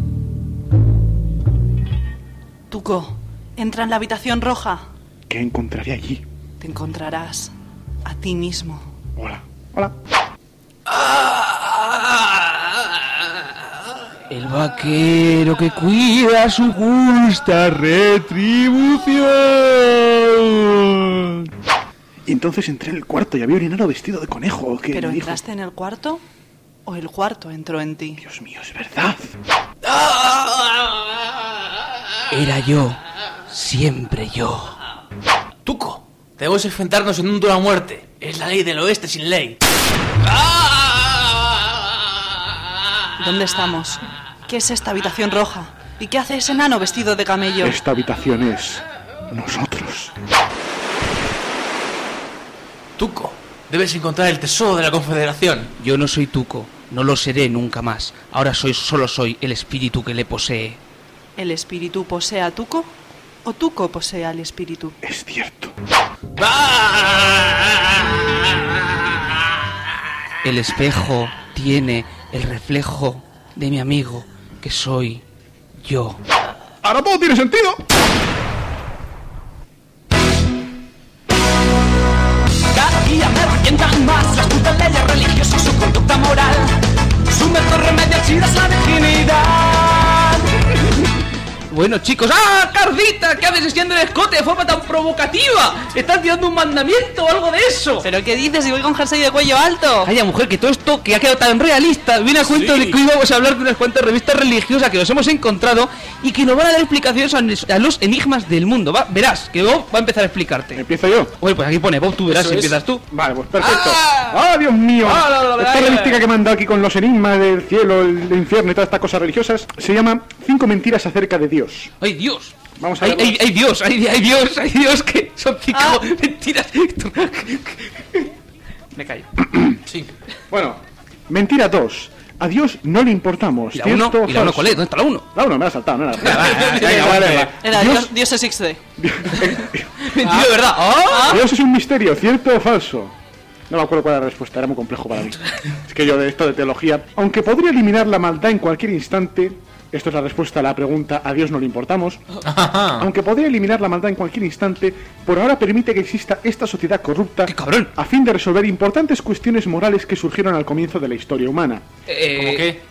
Tuco, entra en la habitación roja. ¿Qué encontraré allí? Te encontrarás a ti mismo. Hola, hola. El vaquero que cuida su justa retribución. Y entonces entré en el cuarto y había un enano vestido de conejo que ¿Pero me dijo... entraste en el cuarto o el cuarto entró en ti? Dios mío, es verdad. Era yo, siempre yo. Tuco, debemos enfrentarnos en un duelo a muerte. Es la ley del oeste sin ley. ¿Dónde estamos? ¿Qué es esta habitación roja? ¿Y qué hace ese enano vestido de camello? Esta habitación es... nosotros. Tuco, debes encontrar el tesoro de la Confederación. Yo no soy Tuco, no lo seré nunca más. Ahora solo soy el espíritu que le posee. ¿El espíritu posee a Tuco? ¿O Tuco posee al espíritu? Es cierto. El espejo tiene el reflejo de mi amigo, que soy yo. ¡Ahora todo tiene sentido! Cada día me revientan más las putas leyes religiosas y su conducta moral. Su mejor remedio ha sido la virginidad. Bueno, chicos, ¡ah, Cardita! ¿Qué haces extiendo el escote de forma tan provocativa? ¿Estás tirando un mandamiento o algo de eso? ¿Pero qué dices si voy con jersey de cuello alto? Calla, mujer, que todo esto que ha quedado tan realista viene a cuento de que hoy vamos a hablar de unas cuantas revistas religiosas que nos hemos encontrado y que nos van a dar explicaciones a los enigmas del mundo. Verás, que Bob va a empezar a explicarte. ¿Empiezo yo? Bueno, pues aquí pone Bob, tú verás si empiezas tú. Vale, pues perfecto. ¡Ah, Dios mío! Esta revística que me han dado aquí con los enigmas del cielo, el infierno y todas estas cosas religiosas se llama 5 mentiras acerca de Dios. ¡Ay, Dios! Vamos a hay verlo. Hay Dios, que son 5 mentiras. Me callo. Sí. Bueno, mentira 2. A Dios no le importamos. ¿Y la 1? ¿Y la 1 cuál es? ¿Dónde está la 1? La 1 me la ha saltado, no era. Vale. Era Dios existe. Mentira, de verdad. Dios es un misterio, ¿cierto o falso? No me acuerdo cuál era la respuesta, era muy complejo para mí. Es que yo de esto de teología... Aunque podría eliminar la maldad en cualquier instante... Esto es la respuesta a la pregunta, ¿a Dios no le importamos? Aunque podría eliminar la maldad en cualquier instante, por ahora permite que exista esta sociedad corrupta ¡qué cabrón! A fin de resolver importantes cuestiones morales que surgieron al comienzo de la historia humana. ¿Cómo qué?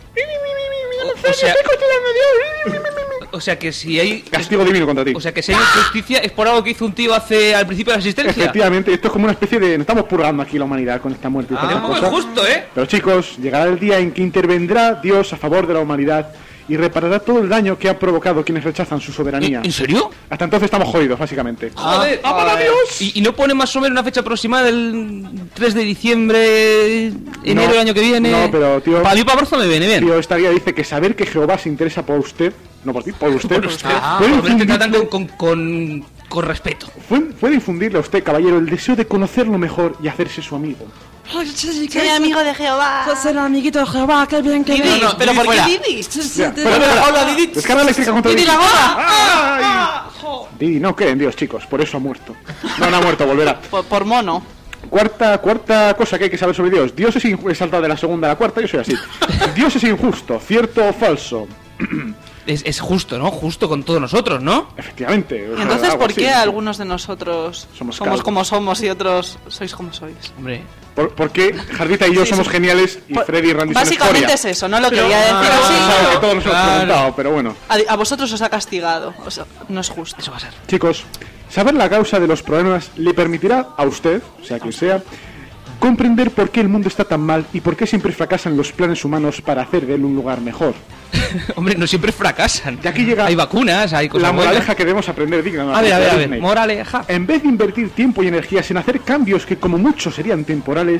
O sea que si hay... Castigo divino contra ti. O sea que si hay injusticia es por algo que hizo un tío al principio de la existencia. Efectivamente, esto es como una especie de... Nos estamos purgando aquí la humanidad con esta muerte y es muy justo, ¿eh? Pero chicos, llegará el día en que intervendrá Dios a favor de la humanidad y reparará todo el daño que ha provocado quienes rechazan su soberanía. ¿En serio? Hasta entonces estamos jodidos, básicamente. ¡Joder! ¡Para Dios! ¿Y no pone más o menos una fecha aproximada del 3 de diciembre, enero del año que viene? No, pero tío... Para mí, para marzo me viene bien. Tío, esta guía dice que saber que Jehová se interesa por usted, no por ti, por usted... Por usted. Te tratan con respeto. Puede infundirle a usted, caballero, el deseo de conocerlo mejor y hacerse su amigo. Soy amigo de Jehová. Soy amiguito de Jehová, qué bien, qué bien. No, ¿Pero por qué fuera. Didi? Hola, Didi. Descarga eléctrica contra ¡Didi la gorra! Didi, no creen en Dios, chicos, por eso ha muerto. No ha muerto, volverá. Por mono. Cuarta cosa que hay que saber sobre Dios. Dios es injusto. He saltado de la segunda a la cuarta, yo soy así. Dios es injusto, ¿cierto o falso? Es justo, ¿no? Justo con todos nosotros, ¿no? Efectivamente. ¿Y entonces por qué algunos de nosotros somos como somos y otros sois como sois? Hombre... ¿Por qué Jardita y yo somos geniales y Freddy y Randy son escoria? Básicamente es eso, no lo quería decir así. Que todos nos hemos preguntado, pero bueno. A vosotros os ha castigado, o sea, no es justo. Eso va a ser. Chicos, saber la causa de los problemas le permitirá a usted, o sea quien sea, comprender por qué el mundo está tan mal y por qué siempre fracasan los planes humanos para hacer de él un lugar mejor. Hombre, no siempre fracasan. Y aquí llega... Hay vacunas, hay cosas la moraleja buenas que debemos aprender, digamos. A ver, moraleja. En vez de invertir tiempo y energías en hacer cambios que como mucho serían temporales,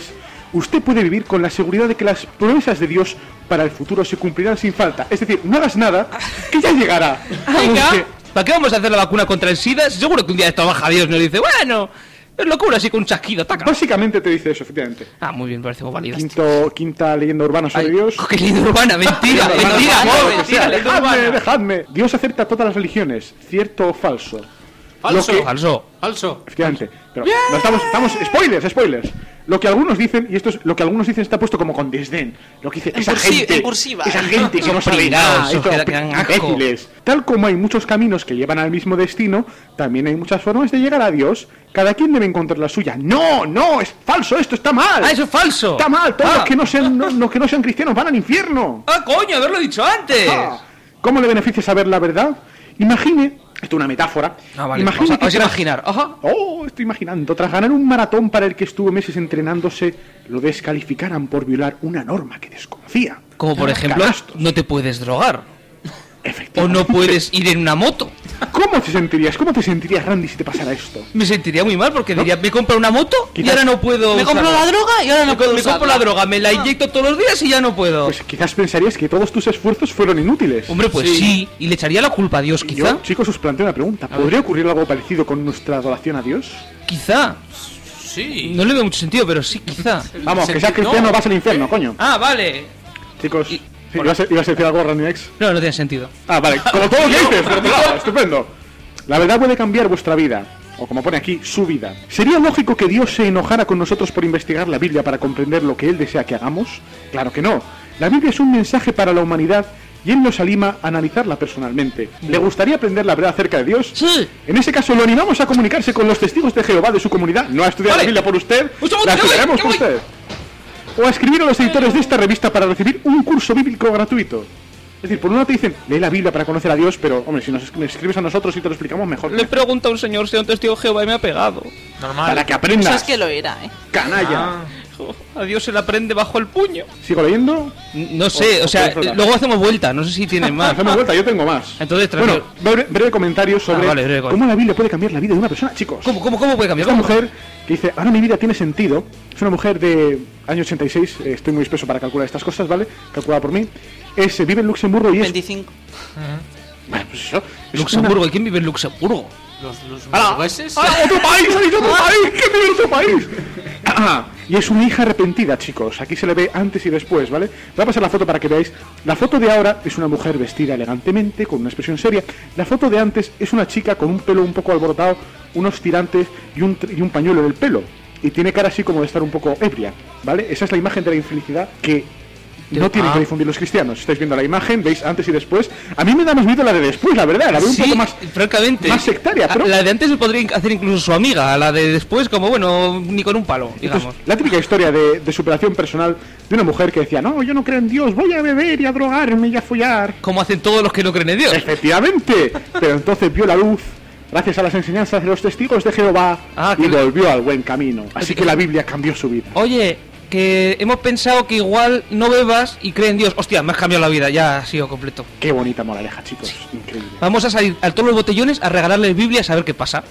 usted puede vivir con la seguridad de que las promesas de Dios para el futuro se cumplirán sin falta. Es decir, no hagas nada, que ya llegará. Venga, ¿para qué vamos a hacer la vacuna contra el SIDA? Seguro que un día esto baja Dios y nos dice, bueno, es locura así con un chasquido, taca. Básicamente te dice eso, efectivamente. Ah, muy bien, parece muy válido. Quinta leyenda urbana sobre Dios. ¿Qué leyenda urbana? Mentira, mentira. Dejadme. Dios acepta todas las religiones, ¿cierto o falso? Falso. Efectivamente. Pero no estamos spoilers. Lo que algunos dicen, y esto es lo que algunos dicen, está puesto como con desdén. Lo que dice esa gente que no sabe nada, imbéciles. Tal como hay muchos caminos que llevan al mismo destino, también hay muchas formas de llegar a Dios. Cada quien debe encontrar la suya. No, es falso, esto está mal. Eso es falso. Está mal, todos los que no sean cristianos van al infierno. Coño, haberlo dicho antes. ¿Cómo le beneficia saber la verdad? Imagine, esto es una metáfora. Vale, imagine vamos a imaginar. Ajá. Estoy imaginando. Tras ganar un maratón para el que estuvo meses entrenándose, lo descalificaran por violar una norma que desconocía. Como por ejemplo, no te puedes drogar. O no puedes ir en una moto. ¿Cómo te sentirías, Randy, si te pasara esto? Me sentiría muy mal porque diría, me compro una moto y ahora no puedo me compro la droga y ahora no puedo usarla. Me compro la droga, me la inyecto todos los días y ya no puedo. Pues quizás pensarías que todos tus esfuerzos fueron inútiles. Hombre, pues sí. Y le echaría la culpa a Dios, quizá. Yo, chicos, os planteo una pregunta. ¿Podría ocurrir algo parecido con nuestra adoración a Dios? Quizá. Sí. No le veo mucho sentido, pero sí, quizá. Vamos, que seas cristiano vas al infierno, coño. Ah, vale. Chicos... ¿Ibas a decir algo, Randy X? No tiene sentido. Ah, vale, como todo lo que dices, pero claro, estupendo. La verdad puede cambiar vuestra vida, o como pone aquí, su vida. ¿Sería lógico que Dios se enojara con nosotros por investigar la Biblia para comprender lo que Él desea que hagamos? Claro que no. La Biblia es un mensaje para la humanidad y Él nos anima a analizarla personalmente. ¿Le gustaría aprender la verdad acerca de Dios? Sí. En ese caso, lo animamos a comunicarse con los testigos de Jehová de su comunidad, no a estudiar la Biblia por usted, la estudiaremos por usted. O a escribir a los editores de esta revista para recibir un curso bíblico gratuito. Es decir, por un lado te dicen, lee la Biblia para conocer a Dios, pero, hombre, si nos escribes a nosotros y te lo explicamos mejor. Le pregunta a un señor si es un testigo de Jehová y me ha pegado. Normal. Para que aprendas. Eso es que lo era, Canalla. A Dios se le aprende bajo el puño. ¿Sigo leyendo? No sé, o sea, luego hacemos vuelta, no sé si tienen más. Hacemos vuelta, yo tengo más. Entonces, bueno, breve comentario sobre cómo la Biblia puede cambiar la vida de una persona, chicos. ¿Cómo puede cambiar? Esta mujer que dice, ahora mi vida tiene sentido, es una mujer de año 86, estoy muy espeso para calcular estas cosas, ¿vale? Calculada por mí. Vive en Luxemburgo y es... 25. Bueno, pues eso. Luxemburgo, ¿y quién vive en Luxemburgo? Los burgueses. ¡Otro país! ¡Ha dicho otro país! ¿Qué vive en otro país? Y es una hija arrepentida, chicos. Aquí se le ve antes y después, ¿vale? Voy a pasar la foto para que veáis. La foto de ahora es una mujer vestida elegantemente, con una expresión seria. La foto de antes es una chica con un pelo un poco alborotado, unos tirantes y un pañuelo en el pelo. Y tiene cara así como de estar un poco ebria, ¿vale? Esa es la imagen de la infelicidad que no tienen que difundir los cristianos. Estáis viendo la imagen, veis antes y después. A mí me da más miedo la de después, la verdad. La veo un poco más, francamente, más sectaria. Pero... La de antes se podría hacer incluso su amiga. La de después, como bueno, ni con un palo, digamos. Entonces, la típica historia de superación personal de una mujer que decía, no, yo no creo en Dios, voy a beber y a drogarme y a follar. Como hacen todos los que no creen en Dios. Efectivamente. Pero entonces vio la luz gracias a las enseñanzas de los testigos de Jehová y volvió al buen camino. Así que la Biblia cambió su vida. Oye, que hemos pensado que igual no bebas y cree en Dios. Hostia, me has cambiado la vida, ya ha sido completo. Qué bonita moraleja, chicos. Increíble. Vamos a salir a todos los botellones a regalarles Biblias a ver qué pasa.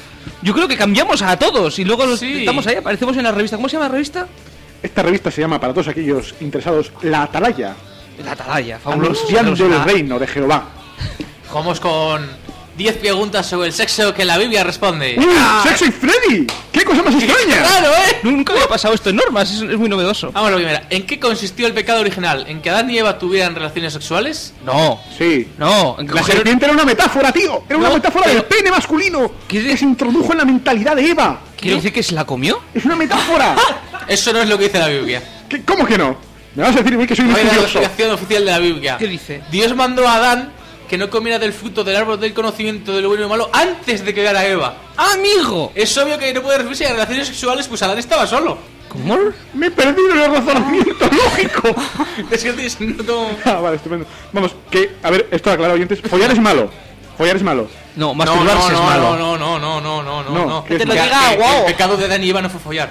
Yo creo que cambiamos a todos y luego estamos ahí, aparecemos en la revista. ¿Cómo se llama la revista? Esta revista se llama, para todos aquellos interesados, La Atalaya. La Atalaya, fabuloso. Anunciando del reino de Jehová. Vamos con 10 preguntas sobre el sexo que la Biblia responde. ¡Sexo y Freddy! ¡Qué cosa más extraña! ¡Claro, Nunca había pasado esto en normas, es muy novedoso. Vamos a la primera. ¿En qué consistió el pecado original? ¿En que Adán y Eva tuvieran relaciones sexuales? No. Sí. No. La serpiente era una metáfora, tío. Era una metáfora del pene masculino que se introdujo en la mentalidad de Eva. ¿Quiere decir que se la comió? Es una metáfora. Eso no es lo que dice la Biblia. ¿Cómo que no? ¿Me vas a decir a mí que soy un estudioso? La explicación oficial de la Biblia. ¿Qué dice? Dios mandó a Adán que no comiera del fruto del árbol del conocimiento de lo bueno y lo malo antes de crear a Eva. ¡Amigo! Es obvio que no puede referirse a relaciones sexuales, pues Adán estaba solo. ¿Cómo? Me he perdido en el razonamiento lógico. Es que no... Vale, estupendo. Vamos, que, a ver, esto aclarado, oyentes. Follar es malo. Follar es malo. No, masturbarse es malo. No. Que te lo diga, wow. El pecado de Adán y Eva no fue follar.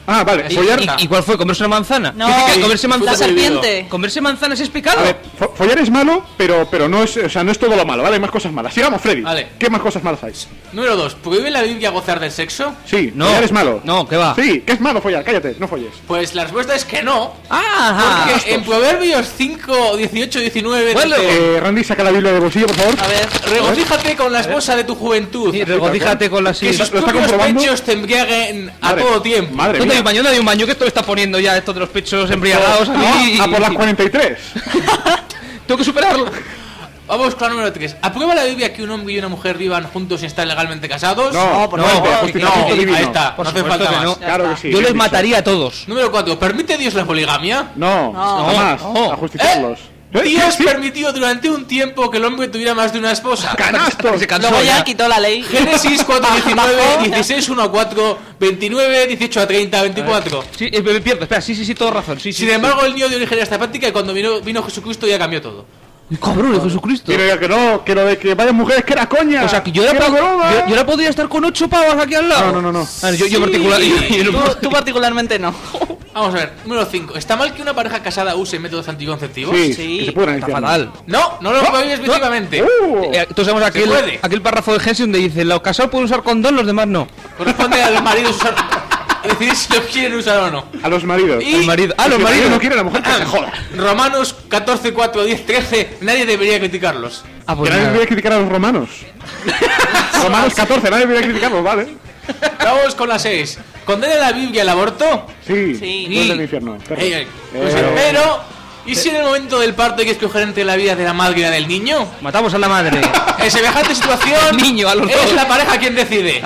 Ah, vale. Follar. ¿Y cuál fue? ¿Comerse una manzana? No, ¿Comerse manzana? la serpiente. ¿Comerse manzanas es pecado? A ver, follar es malo, pero no es, o sea, no es todo lo malo, ¿vale? Hay más cosas malas. Sigamos, Freddy. Vale. ¿Qué más cosas malas hay? Número 2. ¿Prohíbe la Biblia gozar del sexo? Sí, No. follar es malo. No, ¿qué va? Sí, que es malo follar, cállate, no folles. Pues la respuesta es que no. Ajá. Porque en Proverbios 5, 18, 19 Bueno, dice, Randy, saca la Biblia de bolsillo, por favor. A ver, regocíjate con la esposa de tu juventud. Sí, regocíjate con la Que sus ¿Lo está propios comprobando? pechos te embriaguen a Madre- todo tiempo. Madre ¿Dónde hay mía. un baño? ¿Dónde hay un baño? ¿Qué esto me está poniendo ya esto de los pechos embriagados aquí? A por las 43. Tengo que superarlo. Vamos con la número 3. ¿Aprueba la Biblia que un hombre y una mujer vivan juntos sin estar legalmente casados? No, por no, favor, justificamiento divino. Ahí está, Por no hace supuesto falta que más. no. Claro que sí. Yo bien les dicho. mataría a todos. Número 4. ¿Permite Dios la poligamia? No, jamás. no. A justiciarlos. Dios Sí. permitió durante un tiempo que el hombre tuviera más de una esposa. ¡Canastos! Se cansó luego ya ya. quitó la ley. Génesis 4, 19, 16, 1 a 4, 29, 18 a 30, 24. Sí, me pierdo. Espera, sí, todo razón. Sí, Sin embargo, el niño dio origen a esta práctica y cuando vino Jesucristo ya cambió todo. Cabrón, de Jesucristo. Quiero ya que no, que lo de que vayan mujeres que era coña. O sea, que yo Que era ahora broma. yo podría estar con 8 pavas aquí al lado. No. A ver, yo particular. Tú particularmente no. Vamos a ver, número 5. ¿Está mal que una pareja casada use métodos anticonceptivos? Sí, Sí. que se pudran en el Está infierno. fatal. No lo prohíbes efectivamente. Todos sabemos Se puede. aquel párrafo de Gensi donde dice: los casados pueden usar condón, los demás no. Corresponde a los maridos usar... decidir si los quieren usar o no. A los maridos. Y- El marido. Ah, Si los el marido maridos. no quiere, la mujer que se joda. Romanos 14, 4, 10, 13. Nadie debería criticarlos. Ah, Que pues nadie nada. debería criticar a los romanos. Romanos 14, nadie debería criticarlos, vale. Vamos con la 6. ¿Condena la Biblia el aborto? Sí, Sí. no es del infierno. Perro. Pues, pero, ¿y si en el momento del parto hay que escoger entre la vida de la madre y la del niño? Matamos a la madre. En semejante situación, El niño, a los es dos. la pareja quien decide.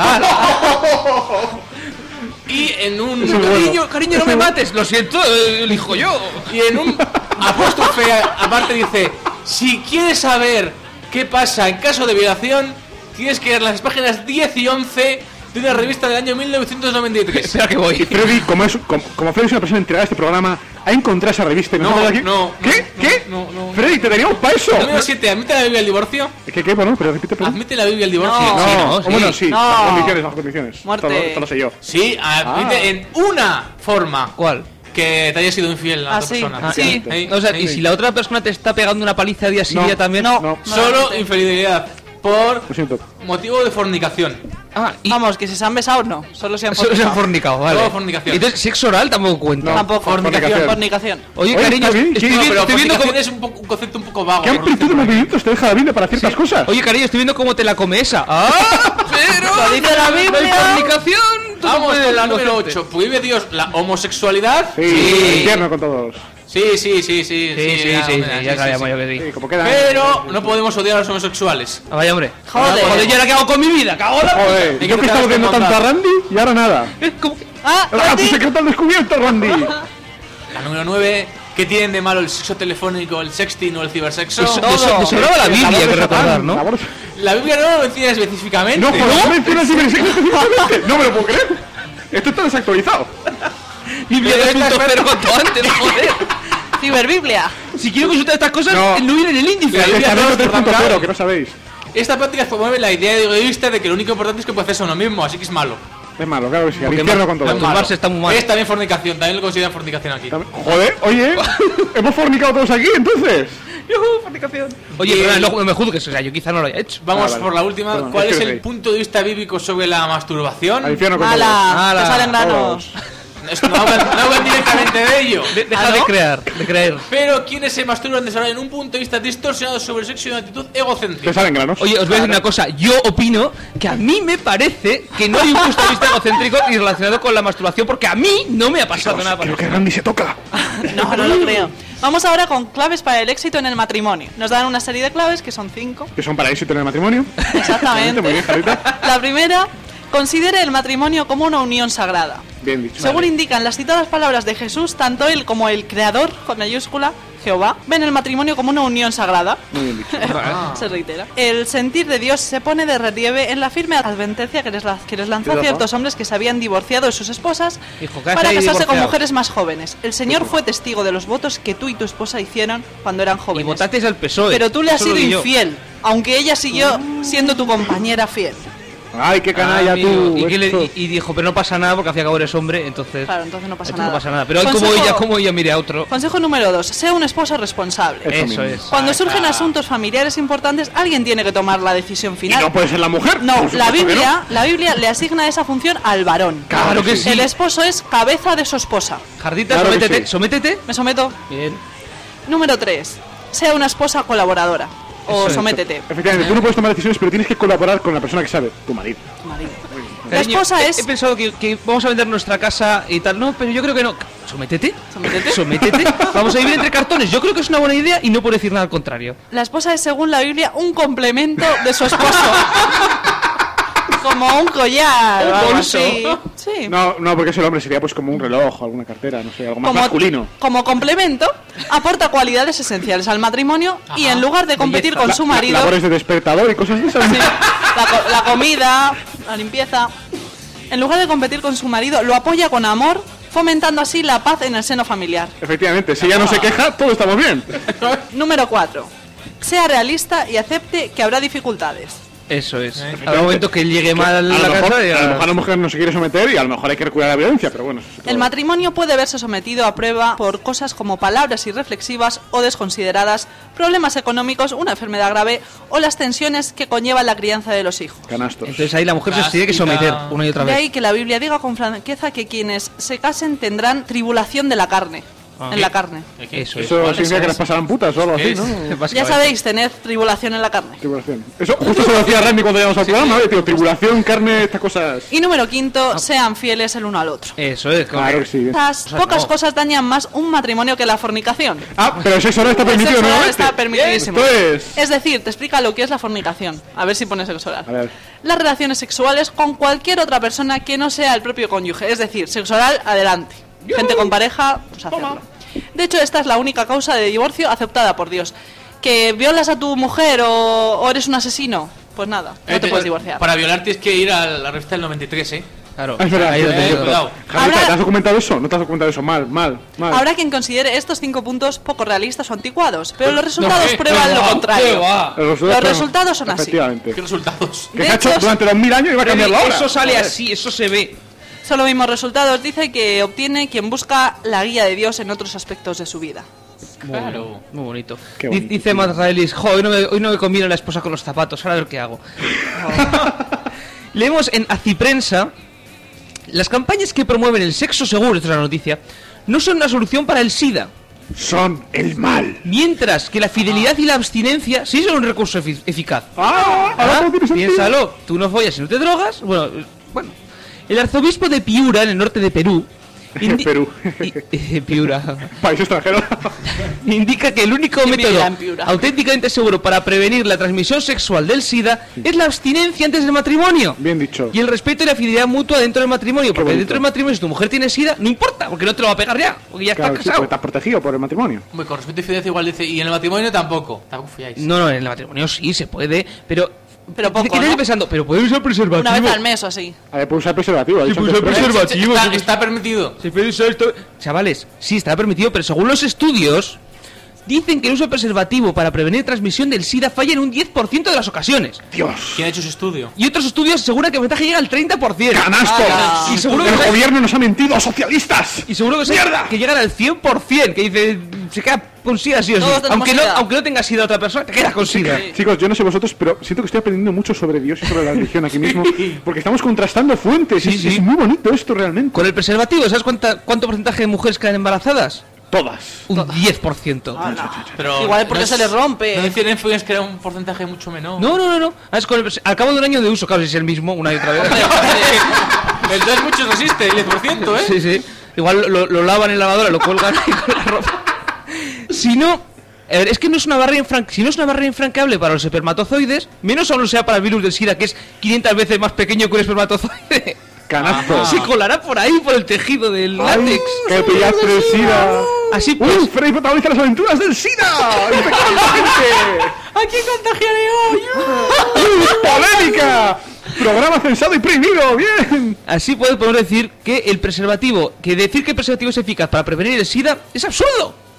Y en un Cariño, no me mates. Lo siento, elijo yo. y en un apóstrofe aparte dice: si quieres saber qué pasa en caso de violación, tienes que leer las páginas 10 y 11 de una revista del año 1993. Espera que voy. Y Freddy, como Freddy es una persona entregada a este programa, ha encontrado esa revista y nos No, ha dado aquí. no, ¿Qué? no, ¿Qué? no. Freddy, te teníamos para eso. Número 7. ¿Admite la Biblia el divorcio? ¿Qué? Bueno, pero repite, perdón. ¿Admite la Biblia el divorcio? No, sí. bueno, sí. No. Las condiciones. Muerte. Esto lo sé yo. Sí, admite en una forma. ¿Cuál? Que te haya sido infiel a Ah, otra sí. persona. Ah, sí. Sí, O sea, sí. y si la otra persona te está pegando una paliza día sí día también. No. Solo infidelidad por Lo siento. motivo de fornicación. Ah, y Vamos, que si se han besado, no. Solo se han solo se han fornicado. fornicado, vale. Todo fornicación. Entonces, sexo oral tampoco cuenta. No. Tampoco. Fornicación. Fornicación. Oye, Oye, cariño, está bien, estoy, sí, vi- Pero estoy viendo fornicación cómo... es un concepto un poco vago. ¿Qué amplitud de movimientos te deja la Biblia para ciertas cosas? Oye, cariño, estoy viendo cómo te la come esa. ¡Ah! Pero... Lo dice la No hay Biblia. fornicación. tú Vamos puedes con la número conocerte. 8. ¿Prohíbe Dios la homosexualidad? Sí, el infierno con todos. Sí, Sí, ya sabíamos yo que sí. Sí, como queda. Pero no podemos odiar a los homosexuales. Ah, vaya, hombre. Joder. Joder, ¿yo ahora qué hago con mi vida? ¡Cago en la puta! Joder, yo que estaba viendo tanto a Randy y ahora nada. Ah, ¡Tu Randy. secreto al descubierto, Randy! La número 9. ¿Qué tienen de malo el sexo telefónico, el sexting o el cibersexo? De sobraba la Biblia, hay que recordar, ¿no? La Biblia no lo menciona específicamente. No, joder, no mencionas cibersexo específicamente. No me lo puedo creer. Esto está desactualizado. Biblia 2.0 cuanto antes, joder. Ciberbiblia. Si quiero consultar estas cosas, No. no viene en el índice. La Biblia Testamento no es 3.0, que no sabéis. Esta práctica promueve la idea egoísta de que lo único importante es que puede hacerse a uno mismo, así que es malo. Es malo, claro que sí. Al Porque infierno con todo. masturbarse está muy mal. Es también fornicación, también lo consideran fornicación aquí. Joder, oye, ¿hemos fornicado todos aquí entonces? Oye, pero no me juzgues, o sea, yo quizá no lo haya hecho. Vamos vale. por la última. Perdón, ¿Cuál es es que el rey. punto de vista bíblico sobre la masturbación? Al infierno con todos. Ala, Ala, te salen granos. Esto no hablan directamente de ello. Deja de creer. Pero quienes se masturban desarrollan un punto de vista distorsionado sobre el sexo y una actitud egocéntrica. Te salen granos. Oye, os voy a decir una cosa. Yo opino que a mí me parece que no hay un punto de vista egocéntrico y relacionado con la masturbación, porque a mí no me ha pasado nada Creo parecido. que Randy se toca. No, no lo creo. Vamos ahora con claves para el éxito en el matrimonio. Nos dan una serie de claves que son 5. Que son para éxito en el matrimonio. Exactamente. Muy bien, Jarita. La primera, considere el matrimonio como una unión sagrada. Bien dicho. Según indican las citadas palabras de Jesús, tanto él como el Creador, con mayúscula, Jehová, ven el matrimonio como una unión sagrada. Muy bien dicho. Se reitera. El sentir de Dios se pone de relieve en la firme advertencia que les lanzó a ciertos hombres que se habían divorciado de sus esposas Hijo, ¿qué haces para ahí casarse con divorciado? mujeres más jóvenes. El Señor fue testigo de los votos que tú y tu esposa hicieron cuando eran Y jóvenes. votasteis al PSOE. Pero tú le has Eso lo sido vi yo. infiel, aunque ella siguió siendo tu compañera fiel. Ay, qué canalla amigo. tú. Y dijo, pero no pasa nada porque al fin y al cabo eres hombre, entonces... Claro, entonces no pasa entonces nada. No pasa nada. Pero como ella mire a otro... Consejo número 2. Sea un esposo responsable. Eso es. Cuando surgen asuntos familiares importantes, alguien tiene que tomar la decisión final. ¿Y no puede ser la mujer? No, la Biblia le asigna esa función al varón. Claro que sí. El esposo es cabeza de su esposa. Jardita, Claro sométete. sí. ¿Sométete? Me someto. Bien. Número 3. Sea una esposa colaboradora. O sométete. Efectivamente, tú no puedes tomar decisiones, pero tienes que colaborar con la persona que sabe, tu marido. La esposa es... He pensado que vamos a vender nuestra casa y tal. No, pero yo creo que no. Sométete. Vamos a vivir entre cartones. Yo creo que es una buena idea y no puedo decir nada al contrario. La esposa es, según la Biblia, un complemento de su esposo. Como un collar. Un o algo bolso. así. Sí. No, porque es el hombre, sería pues como un reloj o alguna cartera, no sé, algo más masculino. Como complemento, aporta cualidades esenciales al matrimonio y en lugar de competir con su marido... Labores de despertador y cosas de esas. Sí, la comida, la limpieza... En lugar de competir con su marido, lo apoya con amor, fomentando así la paz en el seno familiar. Efectivamente, si ella no se queja, todos estamos bien. Número 4. Sea realista y acepte que habrá dificultades. Eso es. Al momento que llegue mal la casa... A lo mejor la mujer no se quiere someter y a lo mejor hay que recurrir a la violencia, pero bueno. El matrimonio puede verse sometido a prueba por cosas como palabras irreflexivas o desconsideradas, problemas económicos, una enfermedad grave o las tensiones que conllevan la crianza de los hijos. Canastos. Entonces ahí la mujer se tiene que someter una y otra De vez. ahí que la Biblia diga con franqueza que quienes se casen tendrán tribulación de la carne. En la carne. Eso significa que las pasarán putas o algo así, ¿no? Ya sabéis, tened tribulación en la carne. Tribulación. Eso justo se lo decía Randy cuando llegamos al programa, tío, tribulación, carne, estas cosas. Y número 5, sean fieles el uno al otro. Eso es. Claro que sí. Estas pocas cosas dañan más un matrimonio que la fornicación. Pero el sexo oral está permitido, El sexo ¿no? oral está permitidísimo. Esto Es decir, te explica lo que es la fornicación. A ver si pones sexo oral. A ver. Las relaciones sexuales con cualquier otra persona que no sea el propio cónyuge. Es decir, sexo oral, adelante. Gente con pareja, pues hacerlo. De hecho, esta es la única causa de divorcio aceptada por Dios. ¿Que violas a tu mujer o eres un asesino? Pues nada, no te puedes divorciar. Para violar tienes que ir a la revista del 93, ¿eh? Claro. Es verdad. Cuidado. ¿Te has documentado eso? ¿No te has documentado eso? Mal. Habrá quien considere estos 5 puntos poco realistas o anticuados, pero los resultados prueban lo contrario. Los resultados son así. Efectivamente. ¿Qué resultados? Que se ha hecho durante 2000 años y va a cambiarlo ahora. Eso sale así, eso se ve. Son los mismos resultados, dice que obtiene quien busca la guía de Dios en otros aspectos de su vida. Claro. Muy bonito. Qué bonito. Dice Matt Raelis, hoy no me conviene la esposa con los zapatos, ahora a ver qué hago. Leemos en Aciprensa, las campañas que promueven el sexo seguro, esta es la noticia, no son una solución para el SIDA. Son el mal. Mientras que la fidelidad y la abstinencia sí son un recurso eficaz. Piénsalo, tú no follas y no te drogas. Bueno. El arzobispo de Piura, en el norte de Perú, Piura, país extranjero, indica que el único método auténticamente seguro para prevenir la transmisión sexual del SIDA es la abstinencia antes del matrimonio. Bien dicho. Y el respeto y la fidelidad mutua dentro del matrimonio. Porque dentro del matrimonio, si tu mujer tiene SIDA, no importa, porque no te lo va a pegar ya, porque ya está casado. Porque estás protegido por el matrimonio. Hombre, con respeto y fidelidad igual dice, y en el matrimonio tampoco fiáis. No, en el matrimonio sí se puede, pero poco, ¿qué ¿no? Pensando, pero puedes usar preservativo. Una vez al mes o así. A ver, puedes usar preservativo. Sí, puedes usar preservativo. Está permitido. Se puede usar esto. Chavales, sí, está permitido, pero según los estudios, dicen que el uso de preservativo para prevenir transmisión del SIDA falla en un 10% de las ocasiones. Dios. ¿Quién ha hecho ese estudio? Y otros estudios aseguran que el ventaja llega al 30%. ¡Canastos! Y seguro el que gobierno nos ha mentido, socialistas. Y seguro que ¡mierda! Que llegan al 100%, que dice, se queda con SIDA sí o sí. Aunque no tenga SIDA otra persona, te quedas con SIDA. Chicos, yo no sé vosotros, pero siento que estoy aprendiendo mucho sobre Dios y sobre la religión aquí mismo, porque estamos contrastando fuentes. Es muy bonito esto realmente. Con el preservativo, ¿sabes cuánto porcentaje de mujeres quedan embarazadas? Todas. Un 10%. Pero igual es porque se les rompe. No decían en que era un porcentaje mucho menor. No. Es al cabo de un año de uso, claro, si es el mismo, una y otra vez. Entonces muchos resiste, el 10%, ¿eh? Sí. Igual lo lavan en la lavadora, lo cuelgan ahí con la ropa. Si no, es que no es una barrera si no es una barrera infranqueable para los espermatozoides, menos aún sea para el virus del SIDA, que es 500 veces más pequeño que un espermatozoide. Canastos. Se colará por ahí, por el tejido del látex. ¡Que pillaste el SIDA! Así pues. Freddy protagoniza las aventuras del SIDA. ¡Impecablemente! ¿A quién contagiaré hoy? ¡Polémica! Programa censado y prohibido, bien. Así podemos decir que el preservativo, que decir que el preservativo es eficaz para prevenir el SIDA es absurdo.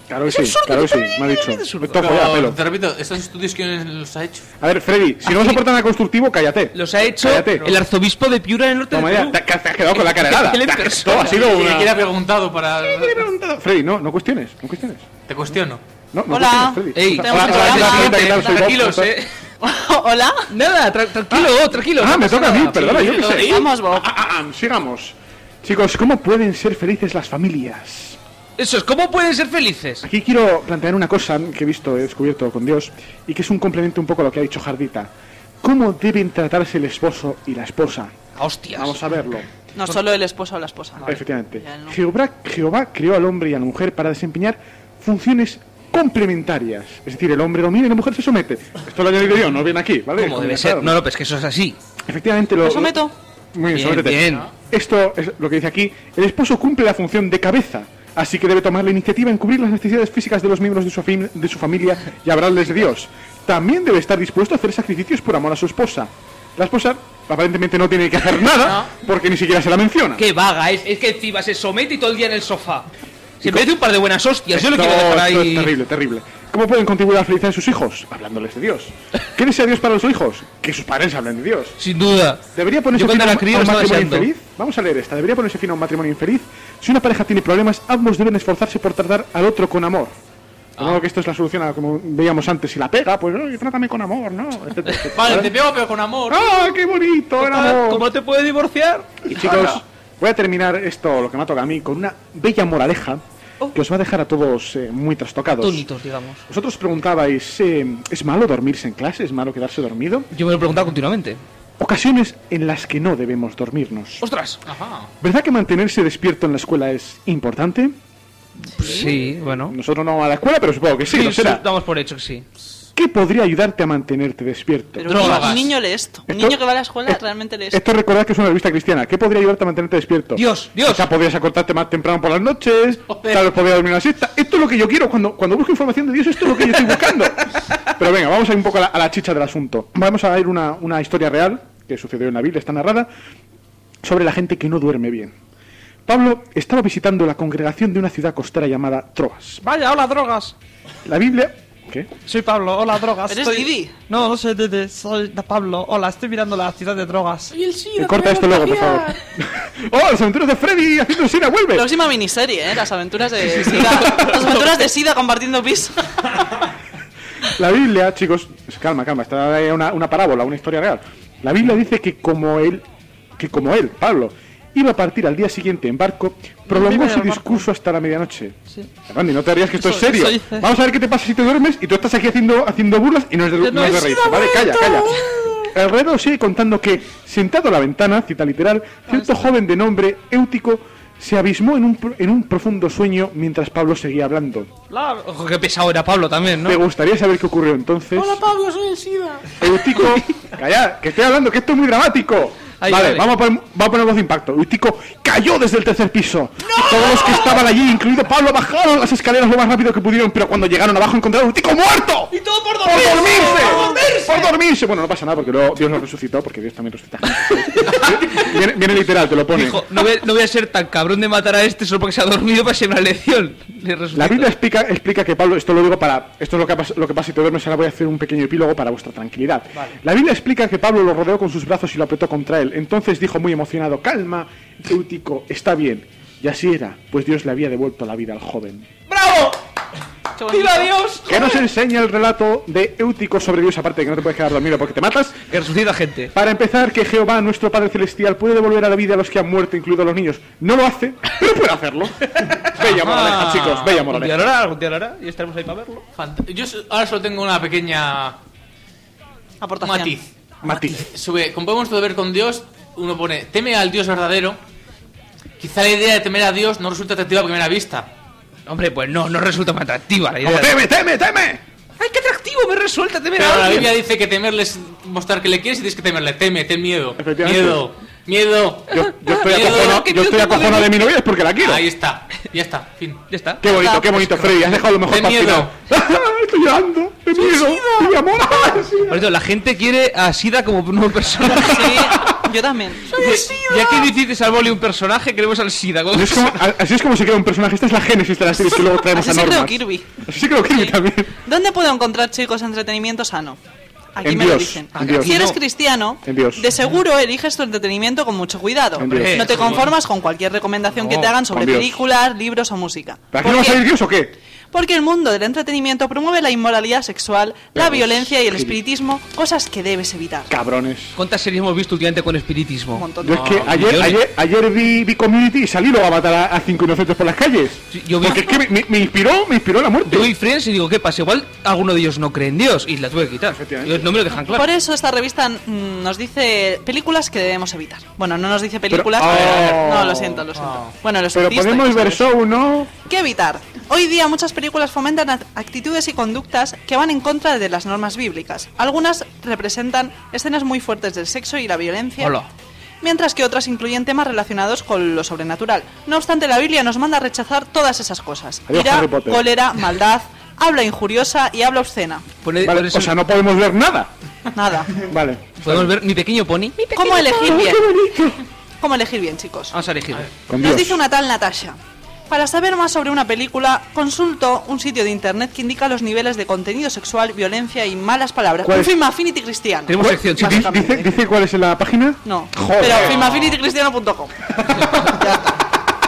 Claro que sí, me ha dicho. Te repito, ¿estos estudios quién los ha hecho? A ver, Freddy, si no vas a aportar nada constructivo, cállate. Los ha hecho el arzobispo de Piura en el norte de Perú. Te has quedado con la cara helada. Esto ha sido una... ¿Quién ha preguntado para...? Freddy, no cuestiones. Te cuestiono. No Hola. Freddy. Tranquilos, Hola. Nada, tranquilo. Me toca a mí, perdona, yo qué sé. Vamos, Bob. Sigamos. Chicos, ¿cómo pueden ser felices las familias? Eso es, ¿cómo pueden ser felices? Aquí quiero plantear una cosa que he descubierto con Dios, y que es un complemento un poco a lo que ha dicho Jardita. ¿Cómo deben tratarse el esposo y la esposa? ¡Hostias! Vamos a verlo. No solo el esposo o la esposa. Vale. Efectivamente. Jehová creó al hombre y a la mujer para desempeñar funciones complementarias. Es decir, el hombre domina y la mujer se somete. Esto lo he añadido yo, no viene aquí, ¿vale? ¿Cómo debe ser? No, López, que eso es así. Efectivamente ¿Me someto? Muy bien, sométete. Bien. Esto es lo que dice aquí. El esposo cumple la función de cabeza, así que debe tomar la iniciativa en cubrir las necesidades físicas de los miembros de su familia y hablarles de Dios. También debe estar dispuesto a hacer sacrificios por amor a su esposa. La esposa aparentemente no tiene que hacer nada porque ni siquiera se la menciona. ¡Qué vaga! Es que encima se somete y todo el día en el sofá. Se merece un par de buenas hostias. Yo lo quiero dejar ahí. Es terrible. ¿Cómo pueden contribuir a la felicidad de sus hijos? Hablándoles de Dios. ¿Qué desea Dios para los hijos? Que sus padres hablen de Dios. Sin duda. ¿Debería ponerse fin a un matrimonio infeliz? Vamos a leer esta. ¿Debería ponerse fin a un matrimonio infeliz? Si una pareja tiene problemas, ambos deben esforzarse por tratar al otro con amor. Como que esto es la solución a como veíamos antes. Si la pega, pues trátame con amor, ¿no? Vale, te pego pero con amor. ¡Ah, qué bonito! El amor. ¿Cómo te puede divorciar? Y chicos, voy a terminar esto, lo que me toca a mí, con una bella moraleja que os va a dejar a todos muy trastocados. Atónitos, digamos. Vosotros preguntabais, ¿es malo dormirse en clase? ¿Es malo quedarse dormido? Yo me lo he preguntado continuamente. Ocasiones en las que no debemos dormirnos. ¡Ostras! Ajá. ¿Verdad que mantenerse despierto en la escuela es importante? Sí, bueno. Nosotros no vamos a la escuela, pero supongo que sí, lo será. Damos por hecho que sí. ¿Qué podría ayudarte a mantenerte despierto? Pero un niño lee esto. Un niño que va a la escuela realmente lee esto. Esto recordad que es una revista cristiana. ¿Qué podría ayudarte a mantenerte despierto? Dios. O sea, podrías acostarte más temprano por las noches, tal vez podrías dormir una siesta. Esto es lo que yo quiero. Cuando busco información de Dios, esto es lo que yo estoy buscando. Pero venga, vamos a ir un poco a la chicha del asunto. Vamos a ver una historia real que sucedió en la Biblia, está narrada, sobre la gente que no duerme bien. Pablo estaba visitando la congregación de una ciudad costera llamada Troas. Vaya, hola, drogas. La Biblia... ¿Qué? Soy Pablo, hola, drogas. ¿Eres Didi? No soy Didi, soy de Pablo. Hola, estoy mirando la ciudad de drogas. Soy el SIDA. Corta esto luego, por favor. ¡Oh, las aventuras de Freddy haciendo SIDA! ¡Vuelve! Próxima miniserie, Las aventuras de SIDA. Las aventuras de SIDA compartiendo piso. La Biblia, chicos... Calma, está ahí una parábola, una historia real. La Biblia dice que como él, Pablo, iba a partir al día siguiente en barco, prolongó su discurso hasta la medianoche. Sí. Randy, no te harías que esto es serio. Vamos a ver qué te pasa si te duermes y tú estás aquí haciendo burlas y no es de reírse, ¿vale? Calla. El reo sigue contando que, sentado a la ventana, cita literal, cierto joven de nombre Eutico se abismó en un profundo sueño mientras Pablo seguía hablando. Ojo, qué pesado era Pablo también, ¿no? Me gustaría saber qué ocurrió entonces. Hola Pablo, soy el SIDA. Eutico, calla, que estoy hablando, que esto es muy dramático. Vale, vamos a poner voz de impacto. Eutico cayó desde el tercer piso. ¡No! Todos los que estaban allí, incluido Pablo, bajaron las escaleras lo más rápido que pudieron, pero cuando llegaron abajo encontraron a Eutico muerto. ¡Y todo por dormirse! Bueno, no pasa nada porque luego Dios lo resucitó, porque Dios también resucita. viene literal, te lo pone. Dijo, no voy a ser tan cabrón de matar a este solo porque se ha dormido para ser una lección. La Biblia explica que Pablo, esto lo digo para... Esto es lo que pasa si te duermes, ahora voy a hacer un pequeño epílogo para vuestra tranquilidad. Vale. La Biblia explica que Pablo lo rodeó con sus brazos y lo apretó contra él. Entonces dijo muy emocionado, calma, Eutico, está bien. Y así era, pues Dios le había devuelto la vida al joven. ¡Bravo! ¡Viva Dios! ¿Qué nos enseña el relato de Eutico sobre Dios, aparte de que no te puedes quedar dormido porque te matas? Que resucita gente. Para empezar, que Jehová, nuestro Padre Celestial, puede devolver a la vida a los que han muerto, incluidos los niños. No lo hace, pero puede hacerlo. Bella moraleja, chicos, bella moraleja. Algún día lo hará y estaremos ahí para verlo. Yo ahora solo tengo una pequeña... aportación. Matiz. Como podemos ver con Dios, uno pone, teme al Dios verdadero. Quizá la idea de temer a Dios no resulta atractiva a primera vista. Hombre, pues no resulta más atractiva la idea. ¡Teme! ¡Ay, qué atractivo! Me resulta temer a alguien. Pero la Biblia dice que temerle es mostrar que le quieres y tienes que temerle. Ten miedo. Miedo. Yo estoy acojonado de mi novia es porque la quiero. Ahí está. Ya está. Fin. Ya está. Qué bonito, Freddy. Has dejado lo mejor para el final. Estoy llorando. De miedo. Mi amor. Por eso, la gente quiere a SIDA como una persona. Sí. Yo también. Y aquí dices al boli un personaje, queremos al SIDA. Así es como se crea un personaje. Esta es la génesis de la serie que luego traemos Así a se creó Normas. Kirby. Así se creó Kirby también. ¿Dónde puedo encontrar, chicos, entretenimiento sano? Aquí En me lo Dios, dicen. en Dios. Si eres No. cristiano, En Dios. de seguro eliges tu entretenimiento con mucho cuidado. En Dios. No te conformas con cualquier recomendación que te hagan sobre con Dios. películas, libros o música. ¿Para qué no va a salir Dios o qué? Porque el mundo del entretenimiento promueve la inmoralidad sexual, la violencia y el espiritismo, cosas que debes evitar. Cabrones. ¿Cuántas series hemos visto últimamente con espiritismo? Yo es que ayer vi Community y salí luego a matar a 5 inocentes por las calles. Porque es que me inspiró la muerte. Yo vi Friends y digo, ¿qué pasa? Igual alguno de ellos no cree en Dios y la tuve que quitar. No me lo dejan claro. Por eso esta revista nos dice películas que debemos evitar. Bueno, no nos dice películas, no, lo siento. Bueno, los Pero podemos ver show, ¿no? ¿Qué evitar? Hoy día muchas películas fomentan actitudes y conductas que van en contra de las normas bíblicas. Algunas representan escenas muy fuertes del sexo y la violencia, mientras que otras incluyen temas relacionados con lo sobrenatural. No obstante, la Biblia nos manda a rechazar todas esas cosas. Adiós, Ira, Harry Potter. cólera, maldad, habla injuriosa y habla obscena. Vale, o sea, no podemos ver nada. Nada. Vale. ¿Podemos ver Mi Pequeño Pony? ¿Cómo elegir Ay, bien? qué bonito. ¿Cómo elegir bien, chicos? Vamos a elegir. Con Nos Dios. dice una tal Natasha. Para saber más sobre una película, consulto un sitio de internet que indica los niveles de contenido sexual, violencia y malas palabras. ¿Cuál Un es? Film Affinity cristiano. Tenemos sección. Sí, ¿Dice cuál es la página? No, Joder. pero filmaffinitycristiano.com. Ya está.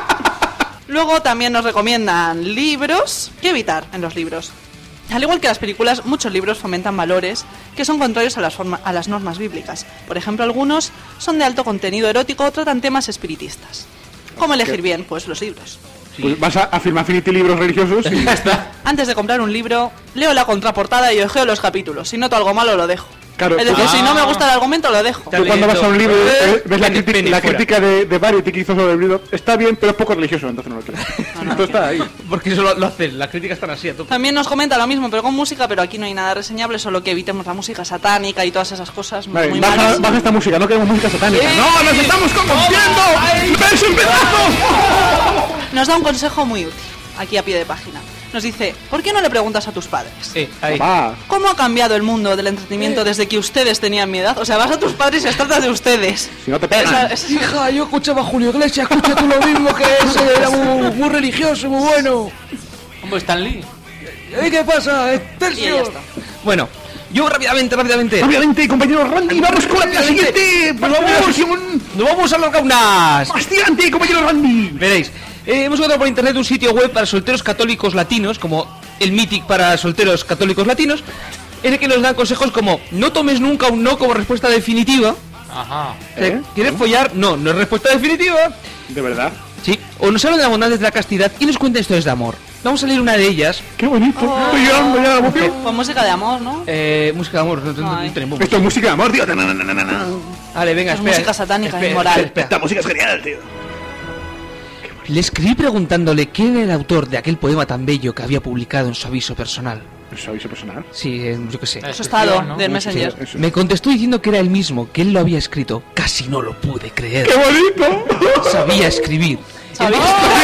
Luego también nos recomiendan libros. ¿Qué evitar en los libros? Al igual que las películas, muchos libros fomentan valores que son contrarios a las normas bíblicas. Por ejemplo, algunos son de alto contenido erótico o tratan temas espiritistas. ¿Cómo elegir bien? Pues los libros. Pues vas a Film Affinity libros religiosos y ya está. Antes de comprar un libro, leo la contraportada y ojeo los capítulos. Si noto algo malo, lo dejo. Claro, Es decir, si no me gusta el argumento, lo dejo. Tú cuando vas a un libro ves la crítica de Variety que hizo sobre el libro, está bien, pero es poco religioso, entonces no lo quiero. Esto está ahí. Porque eso lo hacen, las críticas están así a tope. También nos comenta lo mismo, pero con música, pero aquí no hay nada reseñable, solo que evitemos la música satánica y todas esas cosas Vale, muy baja malas. esta música, no queremos música satánica. ¡No, nos estamos confundiendo! ¡Ves un pedazo! Nos da un consejo muy útil, aquí a pie de página. Nos dice, ¿por qué no le preguntas a tus padres? Ahí. ¿Cómo ha cambiado el mundo del entretenimiento desde que ustedes tenían mi edad? O sea, vas a tus padres y se trata de ustedes. Si no te pegan. Hija, yo escuchaba a Julio Iglesias, escucha tú lo mismo que ese, era muy religioso, muy bueno. Hombre, Stan Lee. ¿Qué pasa? Y ya Excelsior. está. Bueno, yo rápidamente. Rápidamente, compañero Randy, vamos con la siguiente. Nos vamos a alargar unas. ¡Más tirante, compañero Randy! Veréis, hemos encontrado por internet un sitio web para solteros católicos latinos, como el Mythic para solteros católicos latinos, en el que nos dan consejos como no tomes nunca un no como respuesta definitiva. Ajá. ¿Quieres follar? No es respuesta definitiva. ¿De verdad? Sí. O nos hablan de la bondad de la castidad y nos cuentan historias de amor. Vamos a leer una de ellas. ¡Qué bonito! Estoy llorando ya la emoción. Con música de amor, ¿no? Música de amor, no tenemos. Esto es música de amor, tío. Vale, venga, Es espera. música satánica, espera, inmoral. espera. Esta música es genial, tío. Le escribí preguntándole quién era el autor de aquel poema tan bello que había publicado en su aviso personal. ¿Es aviso personal? Sí, yo qué sé. Eso estado del Messenger. Me contestó diciendo que era el mismo, que él lo había escrito. Casi no lo pude creer. ¡Qué bonito! Sabía escribir. ¿Sabéis?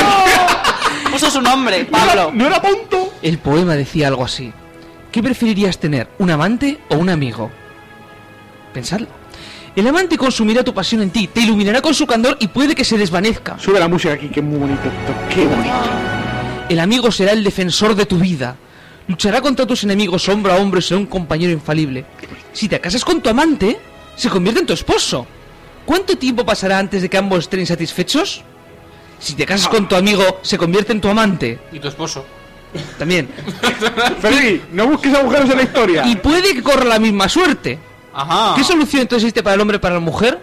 Puso su nombre, Pablo. ¡No era punto! El poema decía algo así. ¿Qué preferirías tener, un amante o un amigo? Pensadlo. El amante consumirá tu pasión en ti, te iluminará con su candor y puede que se desvanezca. Sube la música aquí, que es muy bonito esto. ¡Qué bonito! El amigo será el defensor de tu vida. Luchará contra tus enemigos hombro a hombro y será un compañero infalible. Si te casas con tu amante, se convierte en tu esposo. ¿Cuánto tiempo pasará antes de que ambos estén insatisfechos? Si te casas con tu amigo, se convierte en tu amante. Y tu esposo. También. Feli, no busques agujeros en la historia. Y puede que corra la misma suerte. Ajá. ¿Qué solución entonces existe para el hombre y para la mujer?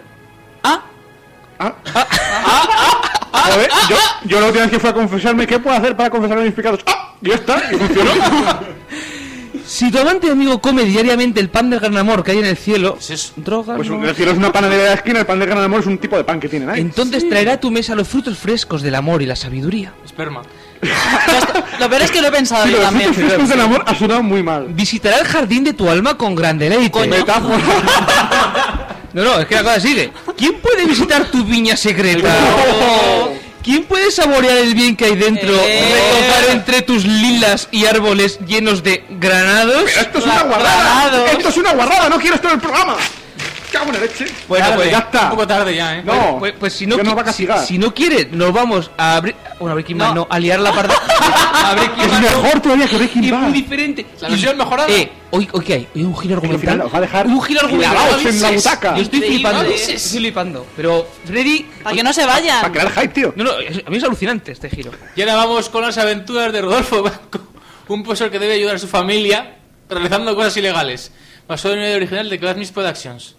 Joder, yo la última vez que fui a confesarme, ¿qué puedo hacer para confesarme mis pecados? Ya está, y funcionó. Si tu amante o amigo come diariamente el pan del gran amor que hay en el cielo, droga, Pues no. el cielo es una panadería de la esquina, el pan de gran amor es un tipo de pan que tienen ahí. Entonces traerá a tu mesa los frutos frescos del amor y la sabiduría. Esperma. Lo peor es que lo he pensado Sí, yo los también. frutos frescos del amor ha sonado muy mal. Visitará el jardín de tu alma con gran deleite. Metáfora. No, es que la cosa sigue. ¿Quién puede visitar tu viña secreta? ¿Quién puede saborear el bien que hay dentro? Recoger entre tus lilas y árboles llenos de granados. Pero esto es una guarrada. Esto es una guarrada, no quiero esto en el programa. cago en la leche. Bueno, Tarde, pues ya está. Un poco tarde ya, ¿eh? No, pues si no, que nos va a castigar. si no quiere, nos vamos a abrir. Bueno, a Breaking Bad, no, a liar la parda. A Breaking Es Bad, mejor todavía que Breaking es muy Bad. diferente. La versión mejorada. Hoy ¿qué hay? Hoy un giro Al final argumental. os va a dejar Un giro argumental. clavados en la avises. butaca. Yo estoy flipando, Increíble. estoy flipando. Pero Freddy, Para que no se vayan. Para crear hype, tío. no, a mí es alucinante este giro. Y ahora vamos con las aventuras de Rodolfo Blanco, un profesor que debe ayudar a su familia realizando cosas ilegales. Basado en una idea original de Classmates Productions.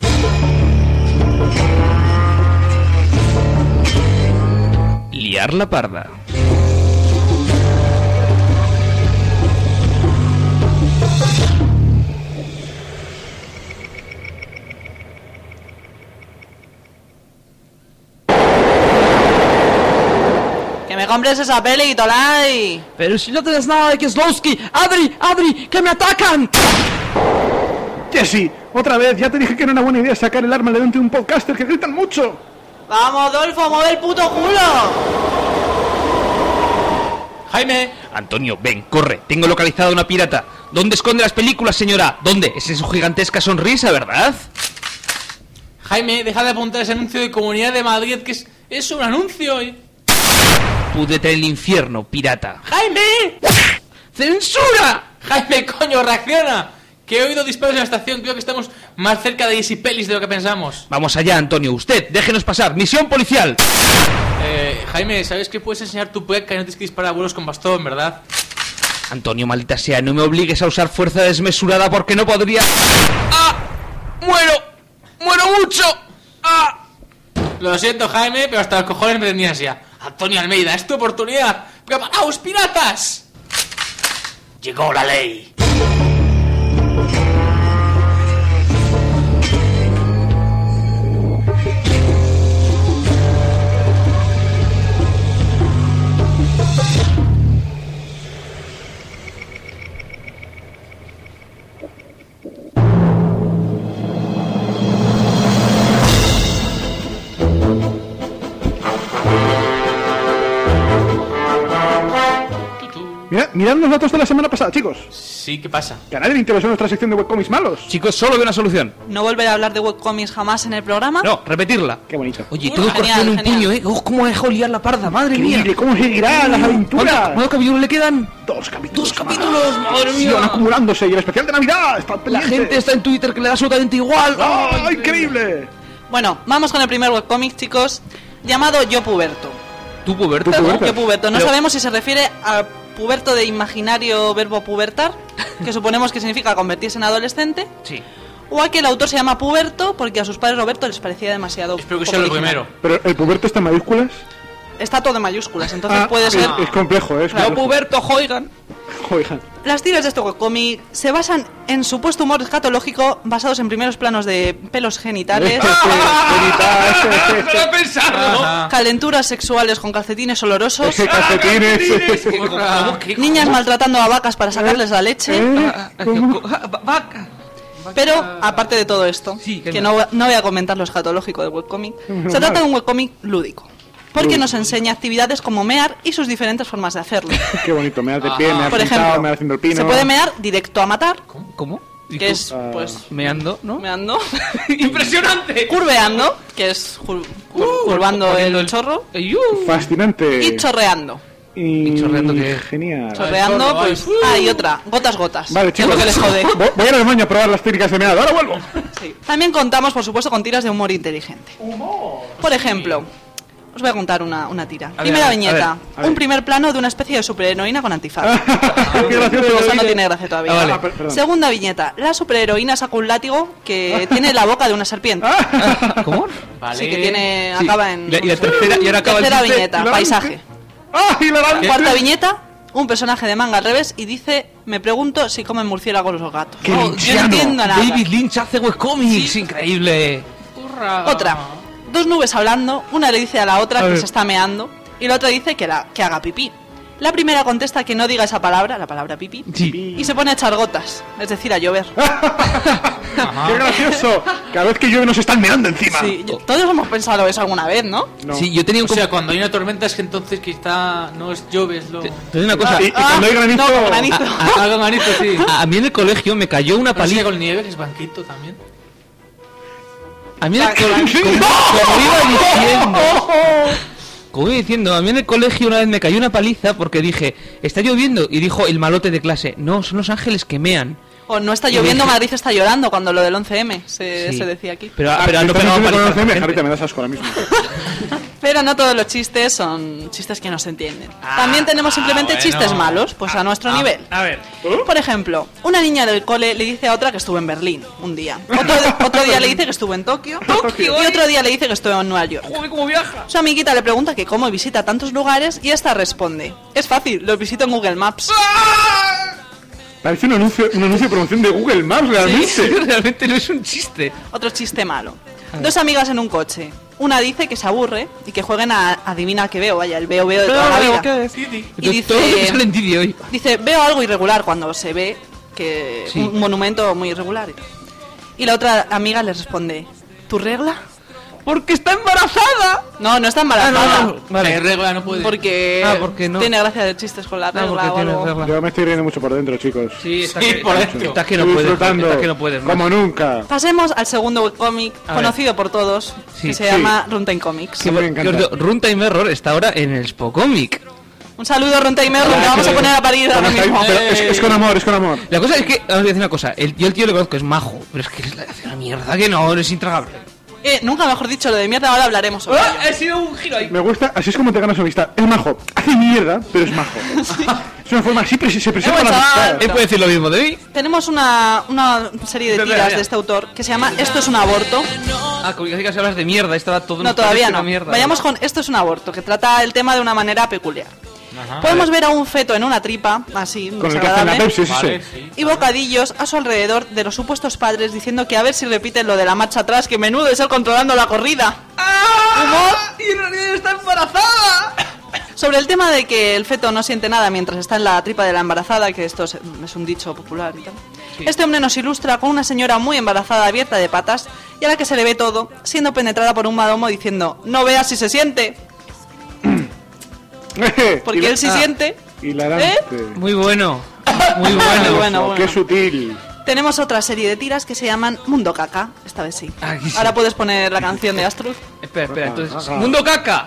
Liar la parda. Que me compres esa peli, Tolai. Pero si no tienes nada de Kieslowski. ¡Adri! ¡Que me atacan! Jesse, otra vez, ya te dije que era una buena idea sacar el arma delante de un podcaster que gritan mucho. Vamos, Dolfo, mueve el puto culo. Jaime, Antonio, ven, corre. Tengo localizada una pirata. ¿Dónde esconde las películas, señora? ¿Dónde? Es en su gigantesca sonrisa, ¿verdad? Jaime, deja de apuntar ese anuncio de Comunidad de Madrid, que es un anuncio. Púdrete en el infierno, pirata. ¡Jaime! ¡Censura! Jaime, coño, reacciona. Que he oído disparos en la estación. Creo que estamos más cerca de Easy Pelis de lo que pensamos. Vamos allá, Antonio. Usted, déjenos pasar. Misión policial. Jaime, ¿sabes que puedes enseñar tu pueca y no tienes que disparar a vuelos con bastón, verdad? Antonio, maldita sea, no me obligues a usar fuerza desmesurada porque no podría... ¡Ah! ¡Muero! ¡Muero mucho! ¡Ah! Lo siento, Jaime, pero hasta los cojones me tenías ya. Antonio Almeida, es tu oportunidad. ¡Preparaos, piratas! Llegó la ley. Mirad los datos de la semana pasada, chicos. Sí, ¿qué pasa? Que a nadie le interesó nuestra sección de webcomics malos. Chicos, solo veo una solución. ¿No volveré a hablar de webcomics jamás en el programa? No, repetirla. Qué bonito. Oye, todo el Genial, corazón en un genial. puño, ¿eh? ¡Oh, cómo dejó liar la parda! ¡Madre mía! Increíble, ¿cómo seguirán las aventuras? ¿Cuántos capítulos le quedan? Dos capítulos. ¡Dos capítulos! ¡Madre Sí, mía! van acumulándose. Y el especial de Navidad está La pendiente. gente está en Twitter que le da absolutamente igual. ¡Ah, increíble! Bueno, vamos con el primer webcomic, chicos, llamado Yo Puberto. ¿Tú puberto? ¿Tú puberto? Yo Puberto. No Pero- sabemos si se refiere a puberto de imaginario verbo pubertar, que suponemos que significa convertirse en adolescente, Sí. o a que el autor se llama Puberto porque a sus padres Roberto les parecía demasiado Espero que poco sea lo original. primero. Pero el puberto está en mayúsculas. Está todo en mayúsculas, entonces Ah, puede ser... Es complejo, es Claro, complejo. Puberto, joigan. Joder. Las tiras de este webcomic se basan en supuesto humor escatológico basados en primeros planos de pelos genitales, ¡No lo he pensado! Ajá. calenturas sexuales con calcetines olorosos, Calcetines. Porra. niñas maltratando a vacas para sacarles la leche. ¡Vaca! Pero, aparte de todo esto, Sí, que no voy a comentar lo escatológico del webcomic, se trata de un webcomic lúdico, porque nos enseña actividades como mear y sus diferentes formas de hacerlo. Qué bonito, me das de pie, me das Por sentado, ejemplo, me das haciendo el pino. se puede mear directo a matar, ¿Cómo? que es, pues, Meando, ¿no? meando, ¡Impresionante! curveando, que es curvando poniendo el chorro, Fascinante. y chorreando. Y chorreando que... Genial. Chorreando, chorro, pues... y otra, gotas. Vale, que es chicos. lo que les jode. Voy a ir al baño a probar las técnicas de meado. Ahora vuelvo. También contamos, por supuesto, con tiras de humor inteligente. Por ejemplo, os voy a contar una tira. A ver, Primera a ver, viñeta. a ver. Un primer plano de una especie de superheroína con antifaz. Qué gracioso. Eso no tiene gracia todavía. Ah, vale. Perdón. Segunda viñeta. La superheroína saca un látigo que tiene la boca de una serpiente. ¿Cómo? Vale. Sí, que tiene... Sí. acaba en... Y la tercera, y ahora acaba el Tercera chiste. viñeta. hilarante. Paisaje. ¡Ah, hilarante! Cuarta viñeta. Un personaje de manga al revés y dice: me pregunto si comen murciélagos los gatos. ¡Qué Yo no lynchiano! entiendo nada. David Lynch hace webcomics, increíble. Otra. Dos nubes hablando, una le dice a la otra A que ver. se está meando y la otra dice que haga pipí. La primera contesta que no diga esa palabra, la palabra pipí, Sí. y se pone a echar gotas, es decir, a llover. ¡Qué gracioso! Cada vez que llueve nos están meando encima. Sí, todos hemos pensado eso alguna vez, ¿no? No. Sí, yo tenía un... O sea, cuando hay una tormenta es que entonces quizá no es lloves lo... Te digo una cosa. Y cuando hay granizo... No, granito. Algo manito, sí. A mí en el colegio me cayó una ¿No sigue paliza. con nieve, que es banquito también? A mí como iba diciendo, a mí en el colegio una vez me cayó una paliza porque dije, está lloviendo, y dijo el malote de clase, no, son los ángeles que mean. O no está lloviendo, Madrid está llorando, cuando lo del 11M se decía aquí. Pero no pegaba paliza. 11M, Jarita, me das asco ahora mismo. Pero no todos los chistes son chistes que no se entienden. También tenemos simplemente chistes malos, pues a nuestro nivel. A ver. Por ejemplo, una niña del cole le dice a otra que estuvo en Berlín un día. Otro día le dice que estuvo en Tokio. Y otro día le dice que estuvo en Nueva York. Joder, ¿cómo viaja? Su amiguita le pregunta que cómo visita tantos lugares y esta responde: es fácil, los visito en Google Maps. Parece un anuncio de promoción de Google Maps, realmente. Sí, realmente no es un chiste. Otro chiste malo. Dos amigas en un coche. Una dice que se aburre y que jueguen a adivina qué veo, vaya, el veo de toda la vida. Y dice, veo algo irregular cuando se ve que un monumento muy irregular. Y la otra amiga le responde, ¿tu regla? Porque está embarazada. No está embarazada. No. Vale. Regla no puede. Porque no. Tiene gracia de chistes con la regla o algo. Yo me estoy riendo mucho por dentro, chicos. Sí, por dentro. Estás que no puedes. Como nunca. Pasemos al segundo webcomic conocido por todos, que se llama Runtime Comics. Que me encanta. Runtime Error está ahora en el Spocomic. Un saludo, Runtime Error, que vamos a poner a parir ahora mismo. Es con amor, es con amor. La cosa es que, os voy a decir una cosa, yo el tío le conozco, es majo, pero es que es una mierda que no, es intragable. Nunca mejor dicho lo de mierda, ahora hablaremos sobre ello. Ha sido un giro ahí. Me gusta, así es como te ganas amistad. Es majo, hace mierda, pero es majo. Sí. Es una forma así, se presenta la amistad. Él puede decir lo mismo de mí. Tenemos una serie de tiras de este autor que se llama Esto es un aborto. Como que hablas de mierda, estaba todo. No, todavía no. Mierda, vayamos con Esto es un aborto, que trata el tema de una manera peculiar. Ajá, podemos ver a un feto en una tripa, así, con el que hacen la Pepsi, y bocadillos a su alrededor de los supuestos padres diciendo que a ver si repiten lo de la marcha atrás, que menudo es él controlando la corrida. ¡Humor! ¡Y en realidad está embarazada! Sobre el tema de que el feto no siente nada mientras está en la tripa de la embarazada, que esto es un dicho popular y tal. Sí. Este hombre nos ilustra con una señora muy embarazada, abierta de patas, y a la que se le ve todo, siendo penetrada por un madomo diciendo, no veas si se siente. Porque él sí siente. Hilarante. Muy bueno. Muy bueno. Qué sutil. Tenemos otra serie de tiras que se llaman Mundo Caca. Esta vez sí. Ahora puedes poner la canción de Astrud. Espera, entonces. ¡Mundo Caca!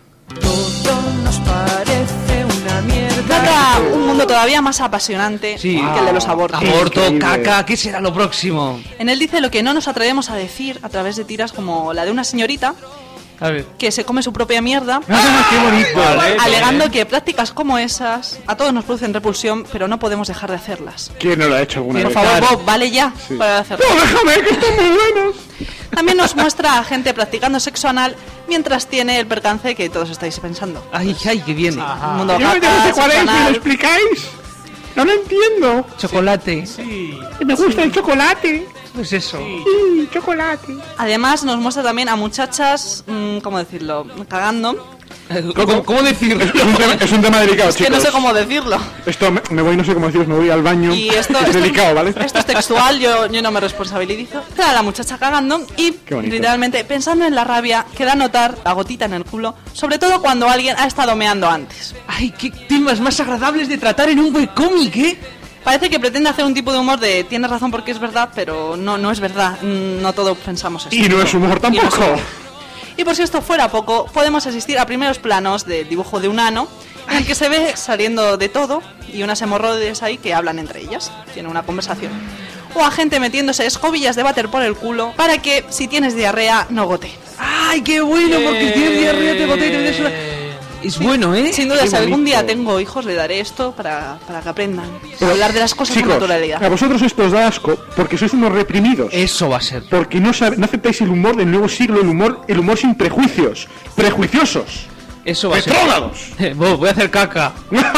Todo nos parece una mierda. Trata un mundo todavía más apasionante que el de los abortos. Aborto, caca, ¿qué será lo próximo? En él dice lo que no nos atrevemos a decir a través de tiras como la de una señorita que se come su propia mierda, ¡qué bonito! Alegando que prácticas como esas a todos nos producen repulsión, pero no podemos dejar de hacerlas. ¿Quién no lo ha hecho alguna vez? Por favor, Bob, vale ya para hacerlo. ¡No, déjame, que están muy buenos! También nos muestra a gente practicando sexo anal mientras tiene el percance que todos estáis pensando. ¡Ay, qué bien! Mundo yo caca, no sé cuál es, ¿me lo explicáis? No lo entiendo. Chocolate. Sí. Me gusta el chocolate. Pues eso. Sí, chocolate. Además nos muestra también a muchachas, ¿cómo decirlo? Cagando. ¿Cómo decirlo? Es un tema delicado, es que chicos. no sé cómo decirlo. Esto me voy, no sé cómo deciros, me voy al baño. Y esto es delicado, ¿vale? Esto es textual, yo no me responsabilizo. Está la muchacha cagando y literalmente pensando en la rabia que da notar la gotita en el culo, sobre todo cuando alguien ha estado meando antes. ¡Ay, qué temas más agradables de tratar en un webcómic, eh! Parece que pretende hacer un tipo de humor de tienes razón porque es verdad, pero no es verdad. No todos pensamos esto. Y no es humor tampoco. Y por si esto fuera poco, podemos asistir a primeros planos del dibujo de un ano, en el que se ve saliendo de todo y unas hemorroides ahí que hablan entre ellas. Tienen una conversación. O a gente metiéndose escobillas de váter por el culo para que, si tienes diarrea, no gote. ¡Ay, qué bueno! Porque si tienes diarrea te gote y te metes una... Es bueno, ¿eh? Sin duda, si algún día tengo hijos, le daré esto para que aprendan a hablar de las cosas chicos, con naturalidad. A vosotros esto os da asco porque sois unos reprimidos. Eso va a ser. Porque no aceptáis el humor del nuevo siglo, el humor sin prejuicios. Prejuiciosos. Eso va a ser. ¡Retrógrados! Voy a hacer caca.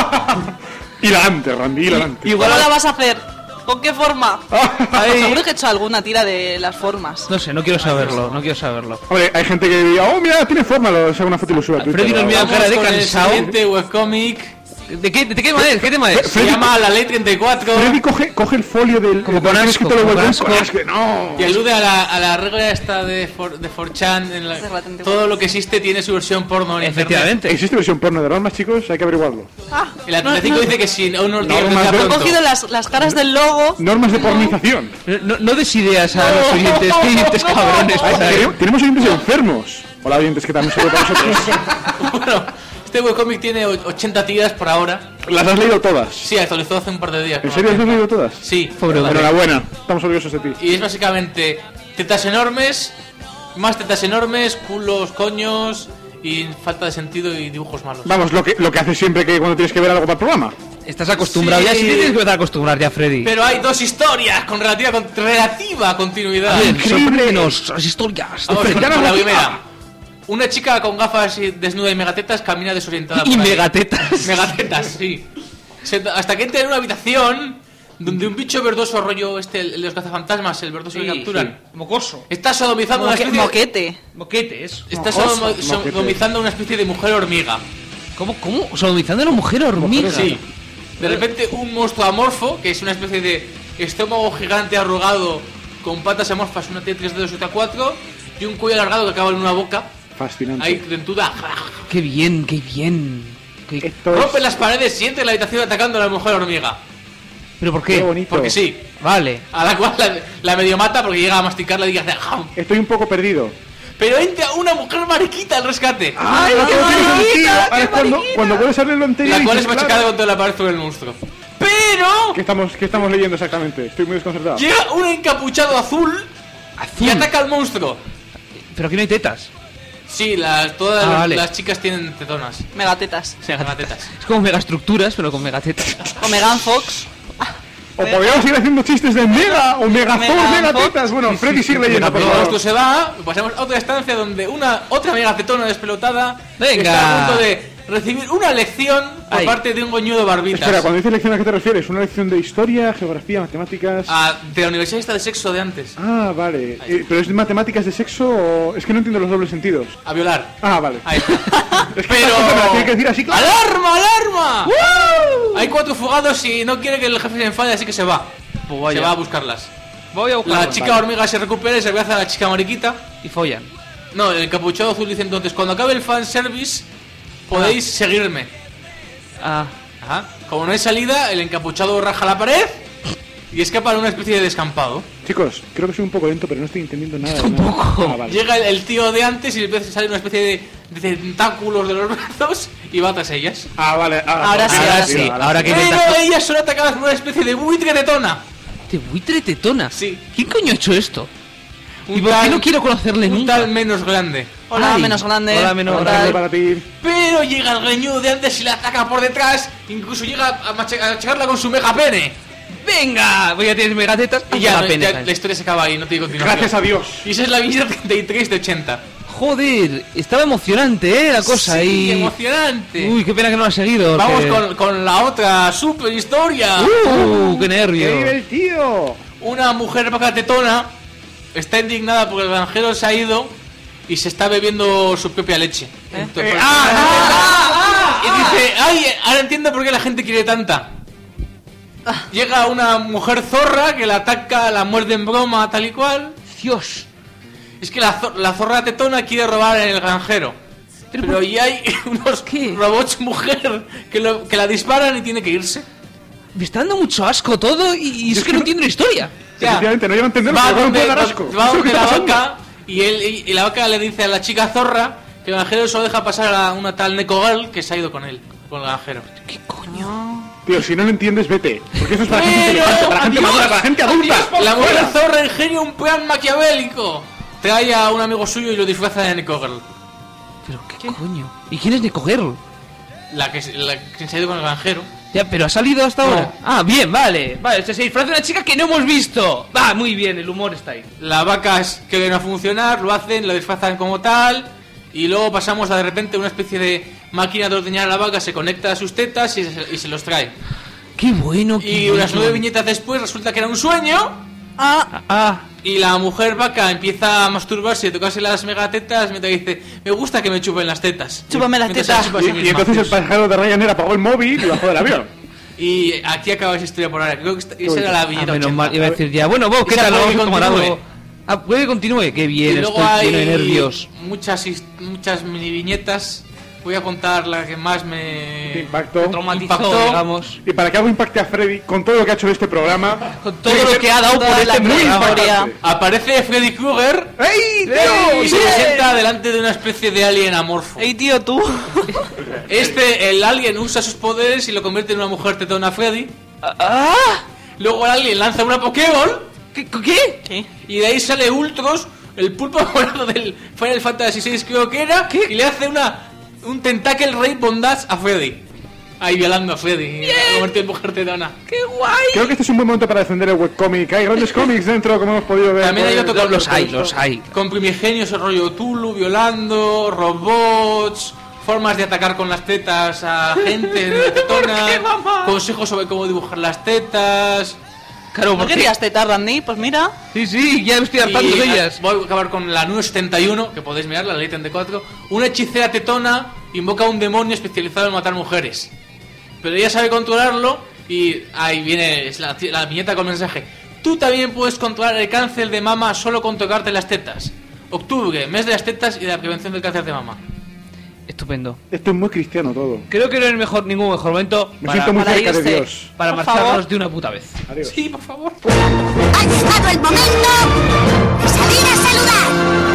Hilarante, Randy, hilarante. Igual la vas a hacer. ¿Con qué forma? Seguro que he hecho alguna tira de las formas. No sé, no quiero saberlo. Hombre, hay gente que diría, oh, mira, tiene forma, lo saca una foto y lo sube a Twitter. Freddy nos mira cara de cansado. El siguiente webcomic. ¿De qué tema es? ¿Qué tema es? Se llama La Ley 34. Freddy coge el folio del... Como con asco, no. Y alude a la regla esta de 4chan. Todo lo que existe tiene su versión porno en Efectivamente. ¿Existe versión porno de normas, chicos? Hay que averiguarlo. Y la 35 dice que si aún no lo tiene, Han cogido las caras del logo. Normas de pornización. No des ideas a los oyentes. ¿Qué oyentes cabrones? Tenemos oyentes enfermos. Hola, oyentes, ¿qué tal? Un saludo para vosotros. Bueno, este webcomic tiene 80 tiras por ahora. ¿Las has leído todas? Sí, actualizó hace un par de días. ¿En serio las has leído todas? Sí. Enhorabuena, estamos orgullosos de ti. Y es básicamente tetas enormes, más tetas enormes, culos, coños y falta de sentido y dibujos malos. Vamos, lo que haces siempre que cuando tienes que ver algo para el programa. Estás acostumbrado Sí. ya, sí tienes que empezar a acostumbrar ya, Freddy. Pero hay dos historias con relativa continuidad. Sorpréndenos las historias. Vamos con la primera. Una chica con gafas desnuda y megatetas camina desorientada. Y por ahí. megatetas. Megatetas, sí. Hasta que entra en una habitación donde un bicho verdoso, rollo el de los cazafantasmas, el verdoso que capturan. Sí. Mocoso. Está sodomizando una especie Moquete. Moquete, eso. Está sodomizando una especie de mujer hormiga. ¿Cómo? ¿Sodomizando a una mujer hormiga? Sí. De repente un monstruo amorfo, que es una especie de estómago gigante arrugado con patas amorfas, una tiene 3 dedos y otra 4, y un cuello alargado que acaba en una boca. Fascinante. Ahí dentuda. Qué bien, qué bien. Rompe las paredes y entra en la habitación atacando a la mujer hormiga. ¿Pero por qué? Qué bonito. Porque sí. Vale. A la cual la medio mata porque llega a masticarla y hace ¡jam! Estoy un poco perdido. Pero entra una mujer mariquita al rescate. ¡Ay, qué mariquita! Ahora es cuando puedes saber lo anterior. La cual es dices, machacada claro. contra la pared por el monstruo. Pero ¿Qué estamos leyendo exactamente? Estoy muy desconcertado. llega un encapuchado azul y ataca al monstruo. Pero aquí no hay tetas. Sí, todas vale. las chicas tienen tetonas. Megatetas. Megatetas. Es como megaestructuras, pero con megatetas. O Megan Fox. O podríamos ir haciendo chistes de mega o megazord, megatetas. Bueno, Freddy sigue leyendo, por El favor. monstruo se va, pasamos a otra estancia donde otra megatetona despelotada Venga. está a punto de recibir una lección por parte de un goñudo barbitas. Espera, cuando dices lección, ¿a qué te refieres? ¿Una lección de historia, geografía, matemáticas? De la universidad esta de sexo de antes. Ah, vale. ¿Pero es de matemáticas de sexo o...? Es que no entiendo los dobles sentidos. A violar. Ah, vale. Ahí está. Es que Pero... esta cosa me la tiene que decir así, claro. ¡Alarma, alarma! Hay 4 fugados y no quiere que el jefe se enfade, así que se va. Pues Se va a buscarlas. Voy a buscarlas. La chica hormiga se recupera y se abraza a la chica mariquita. Y follan. No, el encapuchado azul dice entonces, cuando acabe el fanservice, podéis seguirme. Ah. Ajá. Como no hay salida, el encapuchado raja la pared y escapa en una especie de descampado. Chicos, creo que soy un poco lento, pero no estoy entendiendo nada. Un poco. Ah, vale. Llega el tío de antes y le empieza a salir una especie de tentáculos de los brazos y va tras ellas. Ah, vale. Ahora sí. Ahora que Pero ellas son atacadas por una especie de buitre tetona. ¿De buitre tetona? Sí. ¿Quién coño ha hecho esto? Un ¿Y por qué tal- no quiero conocerle Un nunca? tal menos grande. Hola, Ay. menos grande. Hola, menos ¿Qué grande. tal? Para ti. Pero llega el greñudo de antes y la ataca por detrás. Incluso llega a machacarla con su mega pene. ¡Venga! Voy a tener megatetas Y ya, la historia se acaba ahí, no te digo continuación. Gracias a Dios. Y esa es la viñeta 33 de 80. Joder, estaba emocionante, la cosa. Sí, y... emocionante. Uy, qué pena que no lo ha seguido. Vamos que- con la otra super historia. ¡Qué nervio! ¡Qué divertido! Una mujer poca tetona está indignada porque el granjero se ha ido y se está bebiendo su propia leche. Entonces, y dice, ay, ahora entiendo por qué la gente quiere tanta. Llega una mujer zorra que la ataca, la muerde en broma, tal y cual. Dios. Es que la zorra tetona quiere robar en el granjero. Pero y hay unos robots mujer que la disparan y tiene que irse. Me está dando mucho asco todo y es que no entiendo la historia. Ya. Efectivamente, no llevo a entender Va porque no donde, puede dar asco. va Eso donde que la está vaca y la vaca le dice a la chica zorra que el granjero solo deja pasar a una tal Neko Girl que se ha ido con él, con el granjero. ¿Qué coño? Tío, si no lo entiendes, vete. Porque eso es para gente Pero, inteligente, para gente madura, para gente adulta. La mujer zorra ingenua un plan maquiavélico. Trae a un amigo suyo y lo disfraza de Neko Girl. ¿Pero qué coño? ¿Y quién es de cogerlo? La que se ha ido con el granjero. Ya, pero ha salido hasta No. ahora. Ah, bien, vale. Vale, se disfraza de una chica que no hemos visto. Va, muy bien, el humor está ahí. Las vacas que ven a funcionar, lo hacen, lo disfrazan como tal. Y luego pasamos a de repente una especie de máquina de ordeñar a la vaca, se conecta a sus tetas y se los trae. Qué bueno, qué Y bueno. unas 9 viñetas después resulta que era un sueño. Y la mujer vaca empieza a masturbarse y a tocarse las megatetas mientras dice: me gusta que me chupen las tetas. Chúpame las tetas. Y entonces el pasajero de Ryanair apagó el móvil y bajó del avión. Y aquí acaba esa historia por ahora. Creo que esa era la viñeta. Menos 80. mal, iba a decir ya. Bueno, vos, ¿qué tal? Vamos a tomar algo. Puede que continúe. Qué bien, Y luego estoy lleno de hay nervios. muchas mini viñetas. Voy a contar la que más me impactó. traumatizó, digamos. Y para que algo impacte a Freddy con todo lo que ha hecho en este programa, con todo lo que ha dado por este muy impactante. Aparece Freddy Krueger. ¡Ey, y se presenta delante de una especie de alien amorfo. ¡Ey, tío, tú! El alien usa sus poderes y lo convierte en una mujer tetona Freddy. Luego el alien lanza una Pokéball. ¿Qué? Y de ahí sale Ultros, el pulpo morado del Final Fantasy VI creo que era. Y le hace un Tentacle Rape Bondage a Freddy. Ahí violando a Freddy, convertido en mujer tetona. ¡Qué guay! Creo que este es un buen momento para defender el webcomic. Hay grandes cómics dentro, como hemos podido ver. También hay otro con los hay. Con primigenios, el rollo Tulu, violando, robots, formas de atacar con las tetas a gente tetona, consejos sobre cómo dibujar las tetas. Claro, ¿no querías tetar, Randy? Pues mira. Sí, ya me estoy hartando de ellas. Voy a acabar con la 971, que podéis mirar, la ley 34. Una hechicera tetona invoca a un demonio especializado en matar mujeres. Pero ella sabe controlarlo y ahí viene la viñeta con mensaje. Tú también puedes controlar el cáncer de mama solo con tocarte las tetas. Octubre, mes de las tetas y de la prevención del cáncer de mama. Estupendo. Esto es muy cristiano todo. Creo que no es ningún mejor momento Me siento muy cerca de Dios. Para marcharnos de una puta vez. Adiós. Sí, por favor. Ha llegado el momento de salir a saludar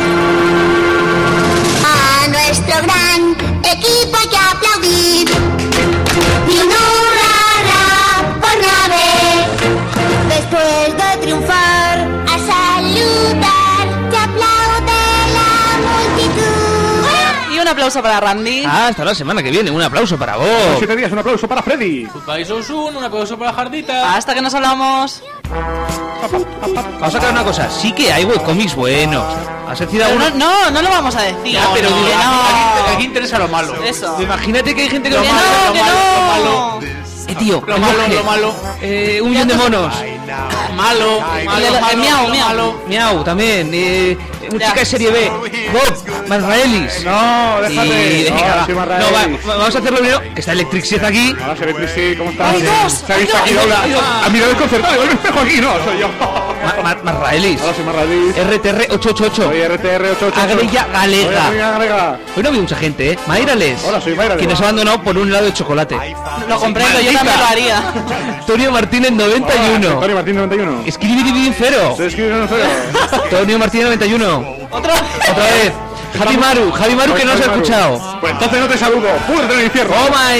a nuestro gran equipo. Hay que aplaudir y un hurra por una vez. Después de triunfar, a saludar, te aplaude la multitud. Y un aplauso para Randy. Hasta la semana que viene. Un aplauso para vos. 7 días, un aplauso para Freddy. Goodbye So Soon, un aplauso para Jardita. Hasta que nos hablamos. Vamos a sacar una cosa. Sí que hay webcomics buenos. ¿Has decir Pero alguno? no lo vamos a decir. Ya, pero que aquí interesa lo malo. Eso. Imagínate que hay gente que Lo lo malo, malo. lo malo. Tío, Lo malo. un millón de monos. Malo. Miau también. Un chica de serie B. Bob, Marraelis. No, déjate. Sí, venga, sí, va. Marraelis. Vamos a hacerlo primero. Que está Electric Set aquí. Hola, Electric Set, ¿cómo estás? Hay dos, Se ha visto aquí Lola. A mirar el concertado. Hay un espejo aquí, no, soy yo. Marraelis. Hola, soy Marraelis. RTR 888. Soy RTR 888. Agrella Galega. Hoy no ha habido mucha gente, ¿eh? Mayrales. Hola, soy Mayrales. Que nos ha abandonado por un helado de chocolate. Lo comprendo, yo también lo haría. Tonio Martínez 91. Tonio Martínez 91. Escribir 0. Tonio Martínez 91. Otra vez. Javi Maru que no se ha escuchado. Pues entonces no te saludo. Púdrete en el infierno. Toma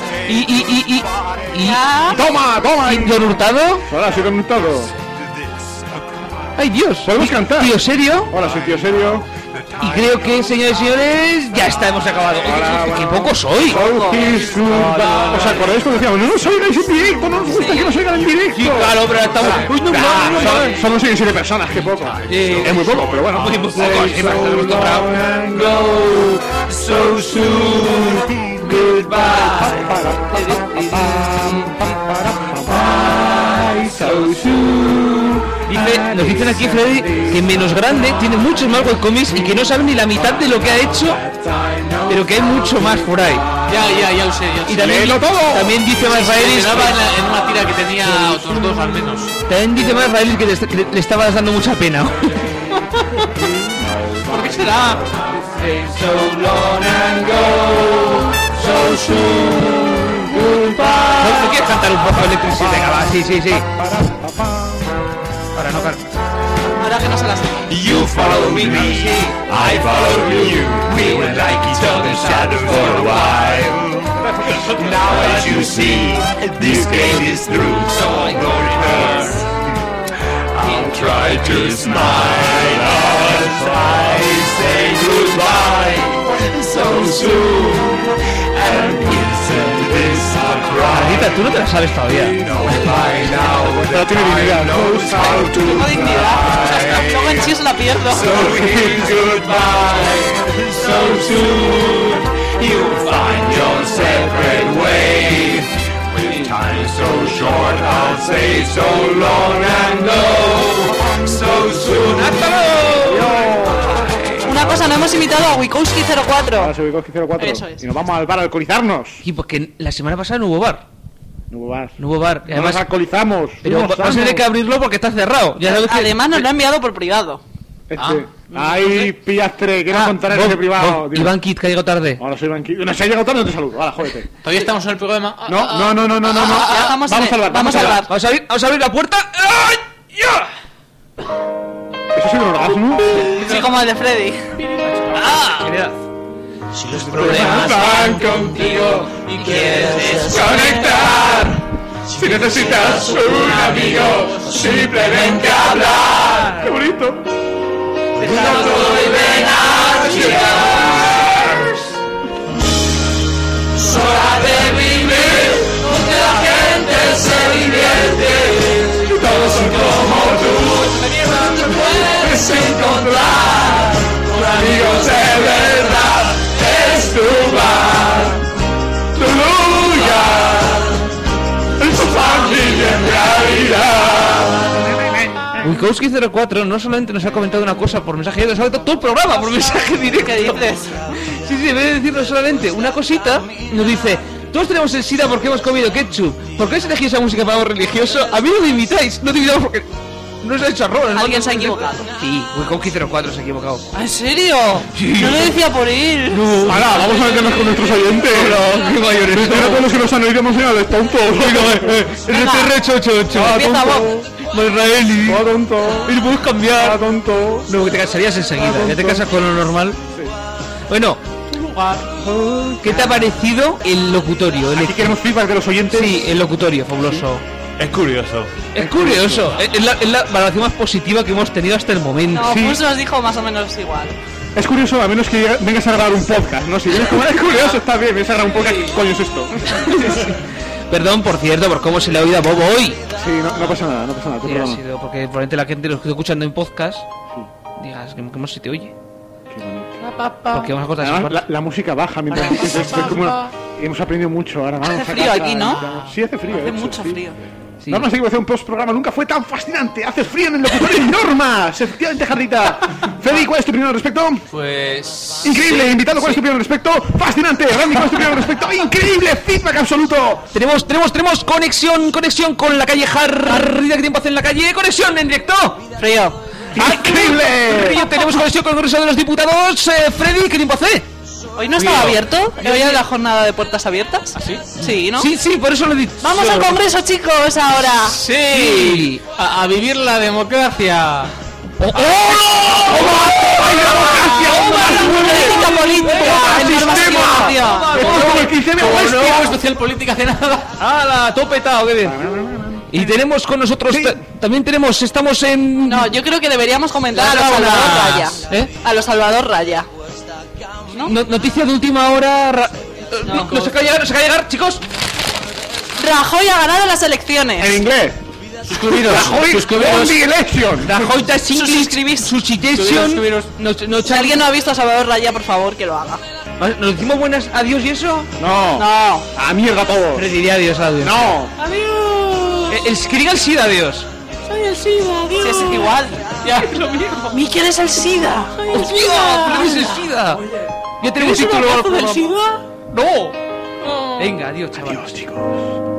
Toma. ¿Y Don Hurtado? Hola, soy Don Hurtado. Ay, Dios. ¿Podemos cantar? ¿Tío serio? Hola, soy Tío Serio. Y creo que, señores y señores, ya está, hemos acabado. ¡Qué poco soy! ¿Os acordáis cuando decíamos, no nos oigáis en directo, no nos gusta que nos oigan en directo? Sí, claro, pero estamos... Solo siguen 7 personas, qué poco. Es muy poco, pero bueno. Muy poco, sí, estamos So soon, goodbye. So soon. Nos dicen aquí, Freddy, que Menos Grande tiene muchos más webcomics y que no saben ni la mitad de lo que ha hecho, pero que hay mucho más por ahí. Ya lo sé. Y también dice más Raelis en una tira que tenía otros dos al menos. También dice más Raelis que le estaba dando mucha pena. ¿Por qué será? So long and go, so soon, goodbye. ¿No quieres cantar un poco Electricity? Venga, va, sí. Para no cantar. Ahora que no se las You follow me, I follow you. We were like each other's shadow for a while. Now as you see, this game is through, so I'm going hurt. I'll try to smile as I say goodbye so soon. And listen to this Rita, tú no te la sabes todavía. Pero tiene dignidad. Tengo dignidad. Luego en sí se la pierdo. So goodbye, so soon you'll find your separate way. With time so short, I'll say so long and go. So soon. Wikowski 04. Ahora soy Wikowski 04. Eso es. Y nos vamos al bar a alcoholizarnos. Y porque la semana pasada no hubo bar. No hubo bar. No hubo bar. Y además, nos alcoholizamos. Pero vas a tener que abrirlo porque está cerrado. Ya sabes que... Además nos lo ha enviado por privado. Ay, pillastre, que no contaré en ese privado. Iván Kit, que ha llegado tarde. Ahora soy Iván Kit. No, si ha llegado tarde, no te saludo. Ahora, jódete. Todavía estamos en el programa. No. Ya vamos al bar. Vamos a abrir la puerta. ¡Ay! ¡Ya! ¿Eso ha sido un orgasmo? Sí, como el de Freddy. Si los problemas van contigo y quieres desconectar, si necesitas un amigo, simplemente hablar. ¡Qué bonito! Deja todo y ven a chillar. Es hora de vivir, donde la gente se divierte. Todos son como tú, te puedes encontrar con amigos de verdad. Es tu bar, tu lugar, es tu familia en realidad. Wikowski 04 no solamente nos ha comentado una cosa por mensaje, nos ha comentado todo el programa por mensaje directo. ¿Qué dices? Sí, en vez de decirnos solamente una cosita, nos dice: todos tenemos el SIDA porque hemos comido ketchup. ¿Por qué has elegido esa música para algo religioso? A mí no me invitáis, no te invitamos porque no se ha hecho arroz. Alguien se ha equivocado. Sí, Wikowski 04 se ha equivocado. ¿En serio? Sí. No lo decía por él. No. Ahora, vamos a meternos con nuestros oyentes. Hola, qué mayores. Espera a todos los que nos han oído emocionales, tontos. RTR 888. Empieza vos. Israeli. Tonto. Y lo puedes cambiar. Tonto. No, que te casarías enseguida. Ya te casas con lo normal. Bueno. ¿Qué te ha parecido el locutorio? Aquí queremos feedback de los oyentes. Sí, el locutorio, fabuloso. Es curioso. Es curioso. Es la valoración más positiva que hemos tenido hasta el momento. No, Sí. pues nos dijo más o menos igual. Es curioso, a menos que vengas a grabar un podcast, ¿no? Si vienes como es curioso, está bien, vienes a grabar un podcast, ¿qué coño es esto? Perdón, por cierto, por cómo se le ha oído a Bobo hoy. Sí, no pasa nada, no pasa nada. Sí, ha sido porque probablemente la gente lo esté escuchando en podcast. Digas, ¿cómo se te oye? Porque vamos a cortar esa Además, parte. la música baja mientras hemos aprendido mucho. Ahora vamos Hace a frío casa, aquí, ¿no? Sí, hace frío. Hace de hecho, mucho sí. frío. Sí. Normas Equivocación Post-Programa nunca fue tan fascinante. Hace frío en el locutorio y Normas. Efectivamente, Jarrita. Freddy, ¿cuál es tu opinión al respecto? Pues... Increíble, invitado, ¿cuál es tu opinión al respecto? Fascinante. Randy, ¿cuál es tu opinión al respecto? Increíble, feedback absoluto. Tenemos conexión con la calle Jarrita. ¿Qué tiempo hace en la calle? Conexión en directo. Frío. ¡Increíble! Frío, tenemos conexión con el Congreso de los Diputados. Freddy, ¿qué tiempo hace? ¿Hoy no estaba abierto? ¿Hoy era la jornada de puertas abiertas? ¿Ah, sí? Sí, ¿no? Sí, por eso lo he dicho. ¡Vamos al Congreso, chicos, ahora! Sí. A vivir la democracia. No, especial política hace nada. ¡Hala! Todo petado, qué bien. Y tenemos con nosotros, también estamos en... No, yo creo que deberíamos comentar a los Salvador Raya. A los Salvador Raya. Noticia de última hora... No se acaba de llegar, chicos. Rajoy ha ganado las elecciones. En inglés. Suscribiros. Rajoy won the election. Rajoy da suscription. Si alguien no ha visto a Salvador Raya, por favor, que lo haga. ¿Nos decimos buenas adiós y eso? No. A mierda todos. Freddy, adiós, adiós. No. Adiós. Que diga el SIDA, adiós. Soy el SIDA, adiós. Sí, es igual. Ya es lo mismo. ¿Quién es el SIDA? ¡Hostia! ¿Quién es el SIDA? Ya tenemos título. ¿Del SIDA? ¡No! Venga, adiós, chaval. Adiós, chicos.